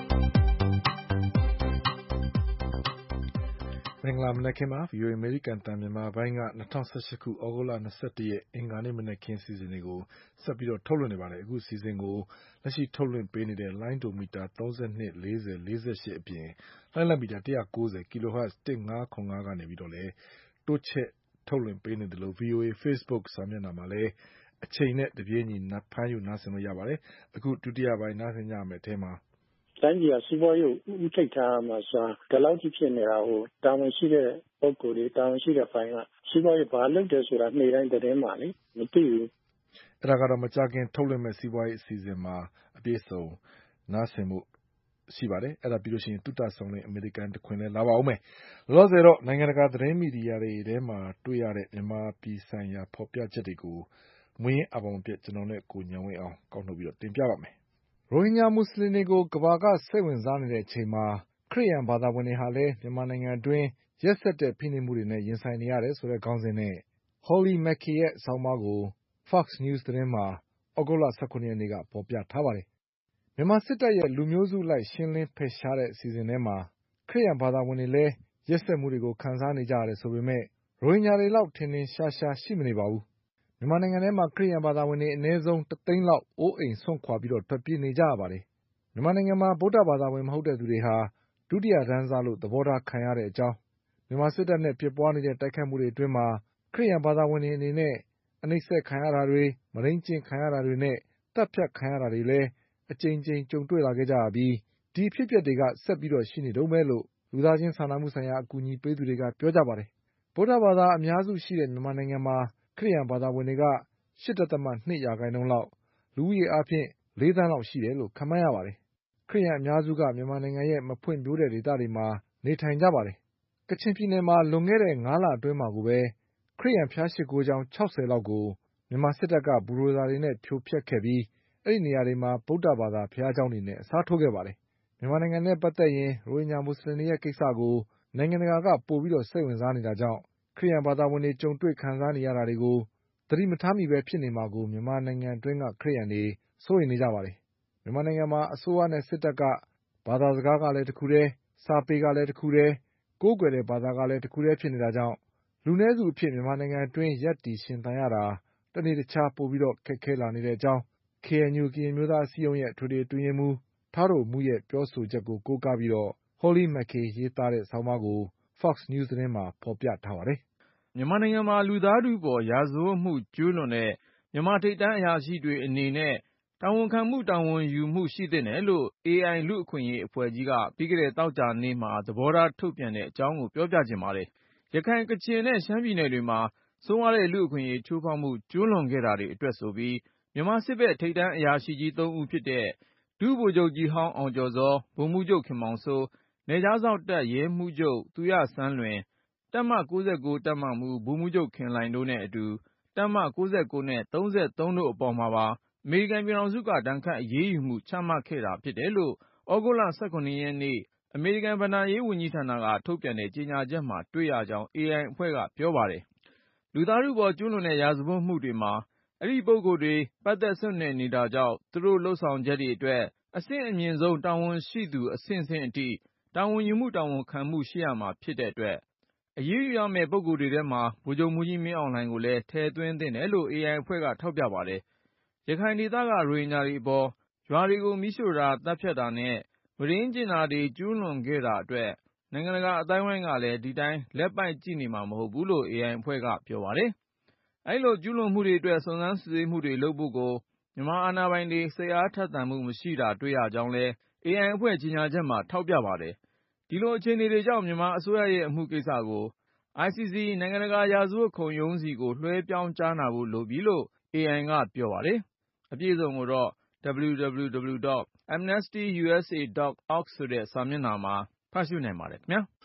မင်္ဂလာမနက်ခင်းပါ ဗွီအိုအေ အမေရိကန်အသံမြန်မာပိုင်းက၂၀၁၈ခုဩဂုတ်လ၂၁ရက်အင်္ဂါနေ့မနက်ခင်းစီစဉ်တွေကိုဆက်ပြီးတော့ထုတ်လွှင့်နေပါတယ်။အခုစီစဉ်ကိုလက်ရှိထုတ်လွှင့်ပေးနေတဲ့လိုင်းဒိုမီတာသုံး၂ ၄၀ ၄၈အပြင်လိုင်းလံမီတာone ninety ကီလိုဟတ်၁၅၇၅ကနေပြီးတော့လည်းတိုးချဲ့ထုတ်လွှင့်ပေးနေတယ်လို့ ဗွီအိုအေ Facebook စာမျက်နှာမှာလည်းအချိန်နဲ့တပြေးညီဖမ်းယူနားဆင်လို့ရပါတယ်။အခုဒုတိယပိုင်းနားဆင်ကြမယ့်အထဲမှာတိုင်းပြည်ကစီးပွားရေးကိုဦးထိပ်ထားမှာဆိုတာဒီလောက်ကြီးဖြစ်နေတာကိုတာဝန်ရှိတဲ့ပုဂ္ဂိုလ်တွေတာဝန်ရှိတဲ့ပိုင်းကစီးပွားရေးဘာလုပ်တယ်ဆိုတာနေ့တိုင်းသတင်းမှာလေမသိဘူးအဲ့ဒါကတော့မကြခင်ထုတ်လွှင့်မဲ့စီးပွားရေးအစီအစဉ်မှာအပြည့်စုံနားဆင်မှုရှိပါတယ်အဲ့ဒါပြီးလို့ရှိရင်တုတဆောင်တဲ့အမေရိကန်တခွင်လဲလာပါဦးမယ်လောလောဆယ်တော့နိုင်ငံတကာသတင်းမီဒီယာတွေထဲမှာတွေ့ရတဲ့မြန်မာပြည်ဆိုင်ရာဖော်ပြချက်တွေကိုမွေးအပေါင်းပြကျွန်တော်နဲ့ကိုညံဝင်းအောင်ကောက်နှုတ်ပြီးတော့တင်ပြပါမယ်ရိုဟင်ဂျာမွတ်စလင်တွေကိုကမ္ဘာကစိတ်ဝင်စားနေတဲ့အချိန်မှာခရစ်ယာန်ဘာသာဝင်တွေဟာလည်းမြန်မာနိုင်ငံအတွင်းရက်စက်တဲ့ဖိနှိပ်မှုတွေနဲ့ရင်ဆိုင်နေရတယ်ဆိုတဲ့ခေါင်းစဉ်နဲ့ Holly Mackey ရဲ့ဆောင်းပါးကို Fox News သတင်းမှာဩဂုတ်လ၁၇ရက်နေ့ကဖော်ပြထားပါတယ်။မြန်မာစစ်တပ်ရဲ့လူမျိုးစုလိုက်ရှင်းလင်းဖယ်ရှားတဲ့အစီအစဉ်ထဲမှာခရစ်ယာန်ဘာသာဝင်တွေလည်းရက်စက်မှုတွေကိုခံစားနေကြရတယ်ဆိုပေမဲ့ရိုဟင်ဂျာတွေလောက်ထင်ထင်ရှားရှားရှိမနေပါဘူး။မြန်မာနိုင်ငံထဲမှာခရစ်ယာန်ဘာသာဝင်တွေအနည်းဆုံးတသိန်းလောက်အိုးအိမ်စွန့်ခွာပြီးတော့ထွက်ပြေးနေကြရပါတယ်။မြန်မာနိုင်ငံမှာဗုဒ္ဓဘာသာဝင်မဟုတ်တဲ့သူတွေဟာဒုတိယတန်းစားလို့သဘောထားခံရတဲ့အကြောင်းမြန်မာစစ်တပ်နဲ့ဖြစ်ပွားနေတဲ့တိုက်ခိုက်မှုတွေအတွင်းမှာခရစ်ယာန်ဘာသာဝင်တွေအနေနဲ့အနှိပ်စက်ခံရတာတွေမုဒိန်းကျင့်ခံရတာတွေနဲ့တပ်ဖြတ်ခံရတာတွေလည်းအကြိမ်ကြိမ်ကြုံတွေ့လာခဲ့ကြရပြီးဒီအဖြစ်အပျက်တွေကဆက်ပြီးတော့ရှိနေတုန်းပဲလို့လူသားချင်းစာနာမှုဆိုင်ရာအကူအညီပေးသူတွေကပြောကြပါတယ်။ဗုဒ္ဓဘာသာအများစုရှိတဲ့မြန်မာနိုင်ငံမှာခရစ်ယာန်ဘာသာဝင်တွေက၈.၂ရာခိုင်နှုန်းလောက်လူဦးရေအားဖြင့်လေးသန်းလောက်ရှိတယ်လို့ခန့်မှန်းရပါတယ်။ခရစ်ယာန်အများစုကမြန်မာနိုင်ငံရဲ့မဖွံ့ဖြိုးတဲ့ဒေသတွေမှာနေထိုင်ကြပါတယ်။ကချင်ပြည်နယ်မှာလွန်ခဲ့တဲ့ငါးလအတွင်းမှာကိုပဲခရစ်ယာန်ဘုရားရှိခိုးကျောင်း၆၀လောက်ကိုမြန်မာစစ်တပ်ကဘူရိုဇာတွေနဲ့ဖြိုဖျက်ခဲ့ပြီးအဲ့ဒီနေရာတွေမှာဗုဒ္ဓဘာသာဘုရားကျောင်းတွေနဲ့အစားထိုးခဲ့ပါတယ်။မြန်မာနိုင်ငံနဲ့ပတ်သက်ရင်ရိုဟင်ဂျာမွတ်စလင်တွေရဲ့ကိစ္စကိုနိုင်ငံတကာကပိုပြီးတော့စိတ်ဝင်စားနေတာကြောင့်ခရစ်ယာန်ဘာသာဝင်တွေကြုံတွေ့ခံစားနေရတာတွေကိုသတိမထားမိပဲဖြစ်နေမှာကိုမြန်မာနိုင်ငံအတွင်းကခရစ်ယာန်တွေစိုးရိမ်နေကြပါတယ်။မြန်မာနိုင်ငံမှာအစိုးရနဲ့စစ်တပ်ကဘာသာစကားကလည်းတစ်ခုတည်းစာပေကလည်းတစ်ခုတည်းကိုးကွယ်တဲ့ဘာသာကလည်းတစ်ခုတည်းဖြစ်နေတာကြောင့်လူနည်းစုအဖြစ်မြန်မာနိုင်ငံအတွင်းရပ်တည်ရှင်သန်ရတာတနေ့တခြားပိုပြီးတော့ခက်ခဲလာနေတဲ့အကြောင်း K N U ကရင်မျိုးသားအစည်းအရုံးရဲ့အထွေထွေအတွင်းရေးမှူးထားတော်မူရဲ့ပြောဆိုချက်ကိုကိုးကားပြီးတော့ Holly Mackey ရေးသားတဲ့ဆောင်းပါးကို Fox News သတင်းမှာဖော်ပြထားပါတယ်။မြန်မာနိုင်ငံမှာလူသားထုပေါ်ရာဇဝတ်မှုကျူးလွန်တဲ့မြန်မာထိပ်တန်းအရာရှိတွေအနေနဲ့တာဝန်ခံမှုတာဝန်ယူမှုရှိသင့်တယ်လို့ A I လူ့အခွင့်အရေးအဖွဲ့ကြီးကပြီးခဲ့တဲ့သောကြာနေ့မှာသဘောထားထုတ်ပြန်တဲ့အကြောင်းကိုပြောပြချင်ပါတယ်။ရခိုင်ကချင်နဲ့ရှမ်းပြည်နယ်တွေမှာဆိုးဝါးတဲ့လူ့အခွင့်အရေးချိုးဖောက်မှုကျူးလွန်ခဲ့တာတွေအတွက်ဆိုပြီးမြန်မာစစ်ဘက်ထိပ်တန်းအရာရှိကြီးသုံးဦးဖြစ်တဲ့ဒုဗိုလ်ချုပ်ကြီးဟောင်းအောင်ကျော်ဇော်ဗိုလ်မှူးချုပ်ခင်မောင်စိုးနယ်ခြားစောင့်တပ်ရဲမှူးချုပ်သူရစန်းလွင်တပ်မ၉၉တပ်မမှူးဗိုလ်မှူးချုပ်ခင်လှိုင်တို့နဲ့အတူတပ်မ၉၉နဲ့၃၃တို့အပေါ်မှာပါအမေရိကန်ပြည်ထောင်စုကဒဏ်ခတ်အရေးယူမှုချမှတ်ခဲ့တာဖြစ်တယ်လို့ဩဂုတ်လ၁၇ရက်နေ့အမေရိကန်ဘဏ္ဍာရေးဝန်ကြီးဌာနကထုတ်ပြန်တဲ့ကြေညာချက်မှာတွေ့ရကြောင်း A I အဖွဲ့ကပြောပါတယ်။လူသားထုပေါ်ကျူးလွန်တဲ့ရာဇဝတ်မှုတွေမှာအဲ့ဒီပုဂ္ဂိုလ်တွေပတ်သက်ဆွတ်နယ်နေတာကြောင့်သူတို့လှုပ်ဆောင်ချက်တွေအတွက်အဆင့်အမြင့်ဆုံးတာဝန်ရှိသူအဆင့်ဆင့်အထိတာဝန်ယူမှုတာဝန်ခံမှုရှိရမှာဖြစ်တဲ့အတွက်အရေးယူရမယ့်ပုဂ္ဂိုလ်တွေထဲမှာဗိုလ်ချုပ်မှူးကြီးမင်းအောင်လှိုင်ကိုလည်းထည့်သွင်းသင့်တယ်လို့ A I အဖွဲ့ကထောက်ပြပါတယ်။ရခိုင်ဒေသကရိုဟင်ဂျာတွေအပေါ်ရွာတွေကိုမီးရှို့တာတပ်ဖြတ်တာနဲ့မုဒိန်းကျင့်တာတွေကျူးလွန်ခဲ့တာအတွက်နိုင်ငံတကာအသိုင်းအဝိုင်းကလည်းဒီတိုင်းလက်ပိုက်ကြည့်နေမှာမဟုတ်ဘူးလို့ A I အဖွဲ့ကပြောပါတယ်။အဲ့လိုကျူးလွန်မှုတွေအတွက်စုံစမ်းစစ်ဆေးမှုတွေလုပ်ဖို့ကိုမြန်မာအာဏာပိုင်တွေစိတ်အားထက်သန်မှုမရှိတာတွေ့ရကြောင်းလည်း A I အဖွဲ့ကြေညာချက်မှာထောက်ပြပါတယ်။ဒီလိုအခြေအနေတွေကြောင့်မြန်မာအစိုးရရဲ့အမှုကိစ္စကို I C C နိုင်ငံတကာရာဇဝတ်ခုံရုံးစီကိုလွှဲပြောင်းကြားနာဖို့လိုပြီလို့ A I ကပြောပါတယ်။အပြည့်အစုံကိုတော့ double-u double-u double-u dot amnesty u s a dot org ဆိုတဲ့စာမျက်နှာမှာဖတ်ရှုနိုင်ပါတယ်ခင်ဗျာ။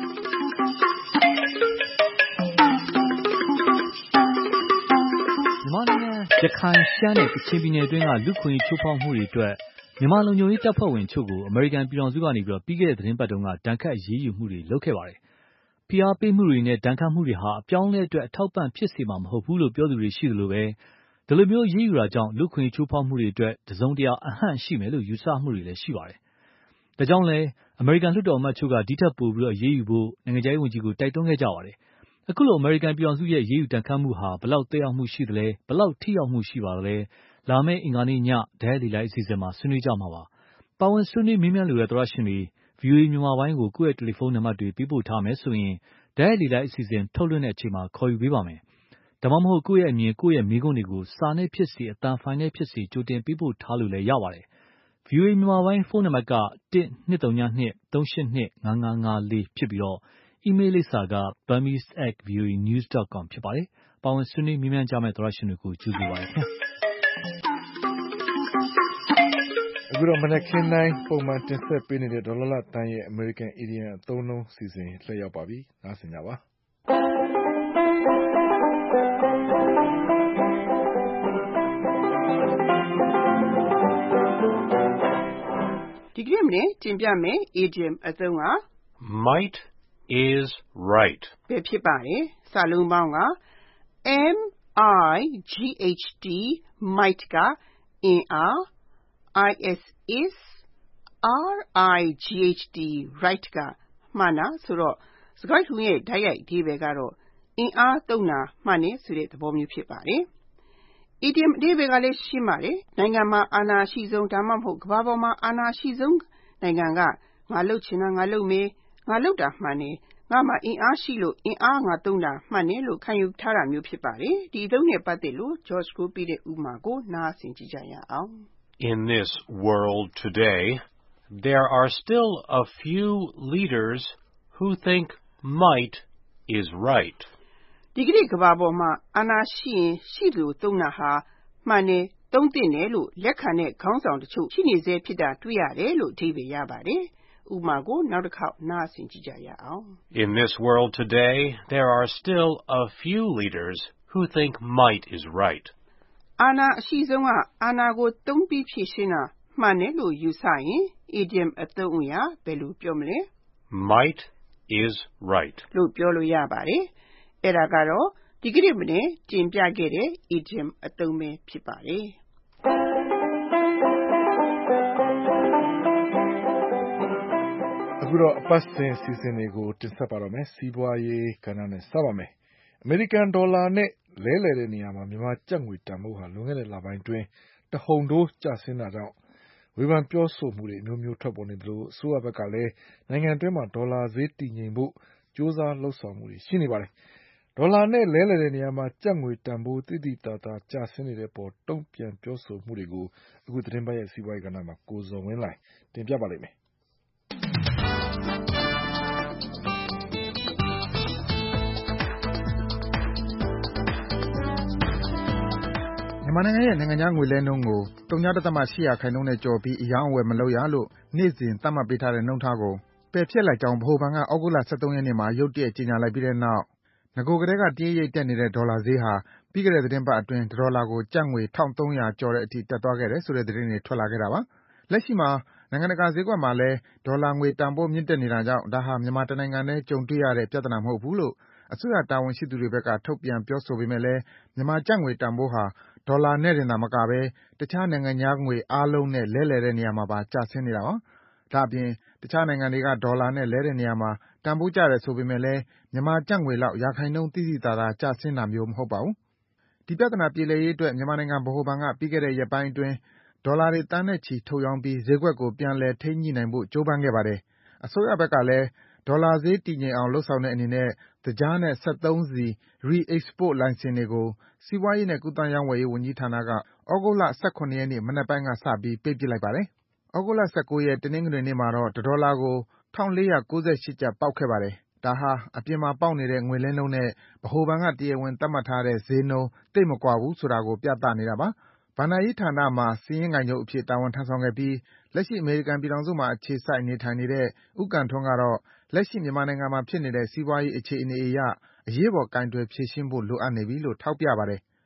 မမြန်မာနိုင်ငံရခိုင်ရှမ်းနဲ့ကချင်ပြည်နယ်အတွင်းကလူခွင့်ချိုးဖောက်မှုတွေအတွက်မြန်မာလုံခြုံရေးတပ်ဖွဲ့ဝင်ချုပ်ကိုအမေရိကန်ပြည်ထောင်စုကနေပြီးတော့ပြီးခဲ့တဲ့သတင်းပတ်တုန်းကဒဏ်ခတ်အရေးယူမှုတွေလုပ်ခဲ့ပါတယ်။ဖိအားပေးမှုတွေနဲ့ဒဏ်ခတ်မှုတွေဟာအပြောင်းအလဲအတွက်အထောက်ပံ့ဖြစ်စေမှာမဟုတ်ဘူးလို့ပြောသူတွေရှိသလိုပဲဒီလိုမျိုးအရေးယူတာကြောင့်လူခွင့်ချိုးဖောက်မှုတွေအတွက်တစုံတရာအဟန့်ရှိမယ်လို့ယူဆမှုတွေလည်းရှိပါတယ်။ဒါကြောင့်လည်းအမေရိကန်လွှတ်တော်အမတ်ချုပ်ကဒီထက်ပိုပြီးတော့အရေးယူဖို့နိုင်ငံခြားရေးဝန်ကြီးကိုတိုက်တွန်းခဲ့ကြပါတယ်။အခုလိုအမေရိကန်ပြည်ထောင်စုရဲ့ရေးယူတန်ခတ်မှုဟာဘလောက်သက်ရောက်မှုရှိသလဲဘလောက်ထိရောက်မှုရှိပါသလဲလာမယ့်အင်္ဂါနေ့ညဒဲလီလိုက်အစီအစဉ်မှာဆွေးနွေးကြမှာပါ။ပါဝင်ဆွေးနွေးမေးမြန်းလိုတဲ့သောရရှင်တွေ ဗွီအိုအေ မြန်မာပိုင်းကိုကိုယ့်ရဲ့တယ်လီဖုန်းနံပါတ်တွေပေးပို့ထားမယ်ဆိုရင်ဒဲလီလိုက်အစီအစဉ်ထုတ်လွှင့်တဲ့အချိန်မှာခေါ်ယူပေးပါမယ်။ဒါမှမဟုတ်ကိုယ့်ရဲ့အမြင်ကိုယ့်ရဲ့မိကုန်းတွေကိုစာနဲ့ဖြစ်စီအတန်ဖိုင်နဲ့ဖြစ်စီကြိုတင်ပေးပို့ထားလို့လည်းရပါတယ်။ ဗွီအိုအေမြန်မာပိုင်းဖုန်းနံပါတ်ကတစ်နှစ်သုံးညနှစ်သုံးရှစ်နှစ်ငါးငါးငါးလေးဖြစ်ပြီးတော့အီးမေးလ်လိပ်စာက burmese at voanews dot com ဖြစ်ပါတယ်။ပါဝင်ဆွေးနွေးမြင်းမြန်းကြမယ့်သောရရှင်တွေကိုကြိုဆိုပါရစေ။အခုတော့မနက်ခင်းတိုင်းပုံမှန်တင်ဆက်ပေးနေတဲ့ဒေါ်လာလတန်းရဲ့ American Idiom အသုံးလုံးစီစဉ်လက်ရောက်ပါပြီ။နားဆင်ကြပါ။ဒီကနေ့မနေ့တင်ပြမယ် idiom အသုံးက Might is right ပဲဖြစ်ပါတယ်။စာလုံးပေါင်းက M I G H T might ကအင်အား I S is R I G H T right ကမှန်တာဆိုတော့စကားထုံးရဲ့ဓာတ်ရိုက်အဓိပ္ပာယ်ကတော့အင်အားသုံးတာမှန်တယ်ဆိုတဲ့သဘောမျိုးဖြစ်ပါတယ်။ idiom အဓိပ္ပာယ်ကလည်းရှင်းပါတယ်။နိုင်ငံမှာအာဏာရှိဆုံးဒါမှမဟုတ်ကမ္ဘာပေါ်မှာအာဏာရှိဆုံးနိုင်ငံကငါလှုပ်ချင်တာငါလှုပ်မယ်ငါလှုပ်တာမှန်တယ်ငါမှာအင်အားရှိလို့အင်အားငါသုံးတာမှန်တယ်လို့ခံယူထားတာမျိုးဖြစ်ပါတယ်။ဒီအသုံးနဲ့ပတ်သက်လို့ George ကိုပြတဲ့ဥပမာကိုနားဆင်ကြည့်ကြရအောင်။ In this world today, there are still a few leaders who think might is right. ဒီကနေ့ကမ္ဘာပေါ်မှာအာဏာရှိရင်ရှိလို့သုံးတာဟာမှန်တယ်သုံးသင့်တယ်လို့လက်ခံတဲ့ခေါင်းဆောင်တချို့ရှိနေစေဖြစ်တာတွေ့ရတယ်လို့အဓိပ္ပာယ်ရပါတယ်။ဥပမာကိုနောက်တစ်ခေါက်နားဆင်ကြည့်ကြရအောင် In this world today, there are still a few leaders who think might is right. အာဏာအရှိဆုံးကအာဏာကိုသုံးပြီးဖြည့်ရှင်းတာမှန်တယ်လို့ယူဆရင် idiom အသုံးအရာဘယ်လိုပြောမလဲ Might is right လို့ပြောလို့ရပါတယ်။အဲ့ဒါကတော့ဒီကနေ့မနေ့တင်ပြခဲ့တဲ့ idiom အသုံးပဲဖြစ်ပါတယ်။အခုတော့အပတ်စဉ်စီစဉ်တွေကိုတင်ဆက်ပါတော့မယ်။စီးပွားရေးကဏ္ဍနဲ့စပါမယ်။ အမေရိကန်ဒေါ်လာနဲ့လဲလှယ်တဲ့နေရာမှာမြန်မာကျပ်ငွေတန်ဖိုးဟာလွန်ခဲ့တဲ့လပိုင်းအတွင်းတဟုန်ထိုးကျဆင်းတာကြောင့်ဝေဖန်ပြောဆိုမှုတွေအမျိုးမျိုးထွက်ပေါ်နေသလိုအစိုးရဘက်ကလည်းနိုင်ငံအတွင်းမှာဒေါ်လာဈေးတည်ငြိမ်ဖို့ကြိုးစားလှုံ့ဆော်မှုတွေရှိနေပါတယ်။ဒေါ်လာနဲ့လဲလှယ်တဲ့နေရာမှာကျပ်ငွေတန်ဖိုးသိသိသာသာကျဆင်းနေတဲ့အပေါ်တုံ့ပြန်ပြောဆိုမှုတွေကိုအခုသတင်းပတ်ရဲ့စီးပွားရေးကဏ္ဍမှာကိုဇော်ဝင်းလှိုင်တင်ပြပါလိမ့်မယ်။မြန်မာနိုင်ငံရဲ့နိုင်ငံခြားငွေလဲနှုန်းကို ဝ.၈ ရာခိုင်နှုန်းနဲ့ကျော်ပြီးအရောင်းအဝယ်မလုပ်ရလို့နေ့စဉ်သတ်မှတ်ပေးထားတဲ့နှုန်းထားကိုပယ်ဖျက်လိုက်ကြောင်းဗဟိုဘဏ်ကသြဂုတ်လ ၁၃ ရက်နေ့မှာရုတ်တရက်ကြေညာလိုက်ပြီးတဲ့နောက်နဂိုကတည်းကတရိပ်ရိပ်တက်နေတဲ့ဒေါ်လာဈေးဟာပြီးခဲ့တဲ့သီတင်းပတ်အတွင်းတဒေါ်လာကိုကျပ်ငွေ ၁၃၀၀ ကျော်တဲ့အထိတက်သွားခဲ့တယ်ဆိုတဲ့သတင်းတွေထွက်လာခဲ့တာပါ။လက်ရှိမှာနိုင်ငံတကာဈေးကွက်မှာလည်းဒေါ်လာငွေတန်ဖိုးမြင့်တက်နေတာကြောင့်ဒါဟာမြန်မာတနိုင်ငံထဲကြုံတွေ့ရတဲ့ပြဿနာမဟုတ်ဘူးလို့အစိုးရတာဝန်ရှိသူတွေဘက်ကထုတ်ပြန်ပြောဆိုပေမယ့်လည်းမြန်မာကျပ်ငွေတန်ဖိုးဟာဒေါ်လာနဲ့တင်သာမကဘဲတခြားနိုင်ငံခြားငွေအားလုံးနဲ့လဲလှယ်တဲ့နေရာမှာပါကျဆင်းနေတာပါ။ဒါ့အပြင်တခြားနိုင်ငံတွေကဒေါ်လာနဲ့လဲတဲ့နေရာမှာတန်ဖိုးကျတယ်ဆိုပေမယ့်လည်းမြန်မာကျပ်ငွေလောက်ရာခိုင်နှုန်းသိသိသာသာကျဆင်းတာမျိုးမဟုတ်ပါဘူး။ဒီပြဿနာပြေလည်ရေးအတွက်မြန်မာနိုင်ငံဗဟိုဘဏ်ကပြီးခဲ့တဲ့ရက်ပိုင်းအတွင်းဒေါ်လာတွေသန်းနဲ့ချီထုတ်ရောင်းပြီးဈေးကွက်ကိုပြန်လည်ထိန်းညှိနိုင်ဖို့ကြိုးပမ်းခဲ့ပါတယ်။အစိုးရဘက်ကလည်းဒေါ်လာဈေးတည်ငြိမ်အောင်လုပ်ဆောင်တဲ့အနေနဲ့သကြားနဲ့စက်သုံးဆီ Re-export လိုင်စင်တွေကိုစီးပွားရေးနဲ့ကူးသန်းရောင်းဝယ်ရေးဝန်ကြီးဌာနကသြဂုတ်လ ၁၇ ရက်နေ့မနက်ပိုင်းကစပြီးပိတ်ပစ်လိုက်ပါတယ်။သြဂုတ်လ ၁၉ ရက်တနင်္ဂနွေနေ့မှာတော့တဒေါ်လာကို ၁၄၉၈ ကျပ်ပေါက်ခဲ့ပါတယ်။ဒါဟာအပြင်မှာပေါက်နေတဲ့ငွေလဲနှုန်းနဲ့ဗဟိုဘဏ်ကတရားဝင်သတ်မှတ်ထားတဲ့ဈေးနှုန်းသိပ်မကွာဘူးဆိုတာကိုပြသနေတာပါ။ဘဏ္ဍာရေးဌာနမှာစာရင်းကိုင်ချုပ်အဖြစ်တာဝန်ထမ်းဆောင်ခဲ့ပြီးလက်ရှိအမေရိကန်ပြည်ထောင်စုမှာအခြေစိုက်နေထိုင်နေတဲ့ဦးကံထွန်းကတော့လက်ရှိမြန်မာနိုင်ငံမှာဖြစ်နေတဲ့စီးပွားရေးအခြေအနေအရအရေးပေါ်ကိုင်တွယ်ဖြေရှင်းဖို့လိုအပ်နေပြီလို့ထောက်ပြပါတယ်။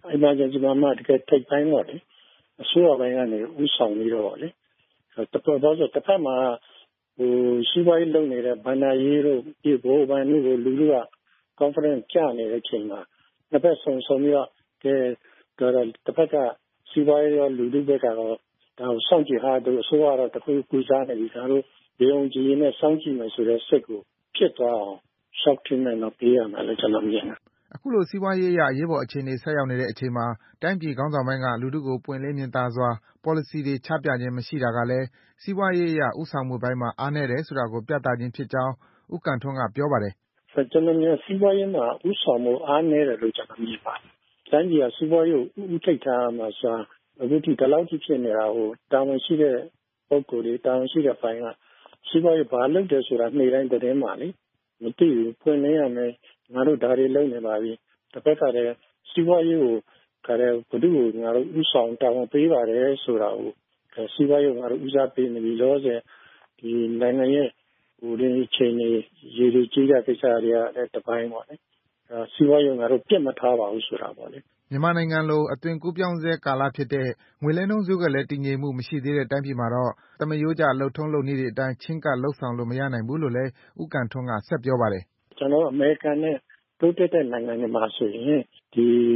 emergency မှာမှတကယ်ထိပ်ပိုင်းတော့လေအစိုးရပိုင်းကနေဥဆောင်ပြီးတော့လေတပတ်တော့တစ်ဖက်မှာဟိုရှိပွားရေးလုပ်နေတဲ့ဘဏ္ဍာရေးတို့ဒီဘိုးဘဏ်တို့ကိုလူလူက confidence ကျနေတဲ့ချိန်မှာတစ်ဖက်ဆုံဆုံပြီးတော့ကဲတော့တစ်ဖက်ကရှိပွားရေးရောလူလူဘက်ကတော့ဒါကိုစောင့်ကြည့်ဟာတို့အစိုးရတော့တခုကူစားနေပြီဒါတို့ရေုံကြည်နဲ့စောင့်ကြည့်မယ်ဆိုတဲ့စိတ်ကိုဖြစ်သွားအောင် shock treatment တော့ပေးရမယ်လို့ကျွန်တော်မြင်တယ်အခုလိုစီးပွားရေးအရရေးပေါ်အခြေအနေဆက်ရောက်နေတဲ့အချိန်မှာတိုင်းပြည်ခေါင်းဆောင်ပိုင်းကလူထုကိုပွင့်လင်းမြင်သာစွာ policy တွေချပြခြင်းမရှိတာကလည်းစီးပွားရေးအရဥဆောင်မှုပိုင်းမှာအားနည်းတယ်ဆိုတာကိုပြသခြင်းဖြစ်ကြောင်းဦးကံထွန်းကပြောပါတယ်။ကျွန်တော်မြင်စီးပွားရေးမှာဥဆောင်မှုအားနည်းတယ်လို့ကျွန်တော်မြင်ပါတယ်။တိုင်းပြည်ကစီးပွားရေးကိုဥထိပ်ထားမှာဆိုအခုဒီဒီလောက်ကြီးဖြစ်နေတာဟိုတာဝန်ရှိတဲ့ပုဂ္ဂိုလ်တွေတာဝန်ရှိတဲ့ပိုင်းကစီးပွားရေးဘာလုပ်တယ်ဆိုတာနေ့တိုင်းသတင်းမှာလေမသိဘူးဖွင့်နေရမယ်ငါတို့ဒါတွေလုပ်နေပါပြီတစ်ဖက်ကတည်းကစီးပွားရေးကိုကလည်းဘုဒ္ဓကိုငါတို့ဥဆောင်တာဝန်ပေးပါတယ်ဆိုတာကိုစီးပွားရေးကိုငါတို့ဦးစားပေးနေပြီလို့ဆိုဒီနိုင်ငံရဲ့ဟိုဒီချိန်နေရေဒီကြီးတဲ့ကိစ္စတွေကလည်းတစ်ပိုင်းပေါ့လေအဲစီးပွားရေးငါတို့ပြတ်မထားပါဘူးဆိုတာပေါ့လေမြန်မာနိုင်ငံလိုအသွင်ကူးပြောင်းဆဲကာလဖြစ်တဲ့ငွေလဲနှုန်းဈေးကွက်လည်းတည်ငြိမ်မှုမရှိသေးတဲ့တိုင်းပြည်မှာတော့သမယိုးကျလှုပ်ထုံးလုပ်နည်းတွေအတိုင်းချင်းကပ်လှုပ်ဆောင်လို့မရနိုင်ဘူးလို့လည်းဦးကံထွန်းကဆက်ပြောပါတယ်ကျွန်တော်အမေရိကန်နဲ့တိုးတက်တဲ့နိုင်ငံတွေမှာဆိုရင်ဒီ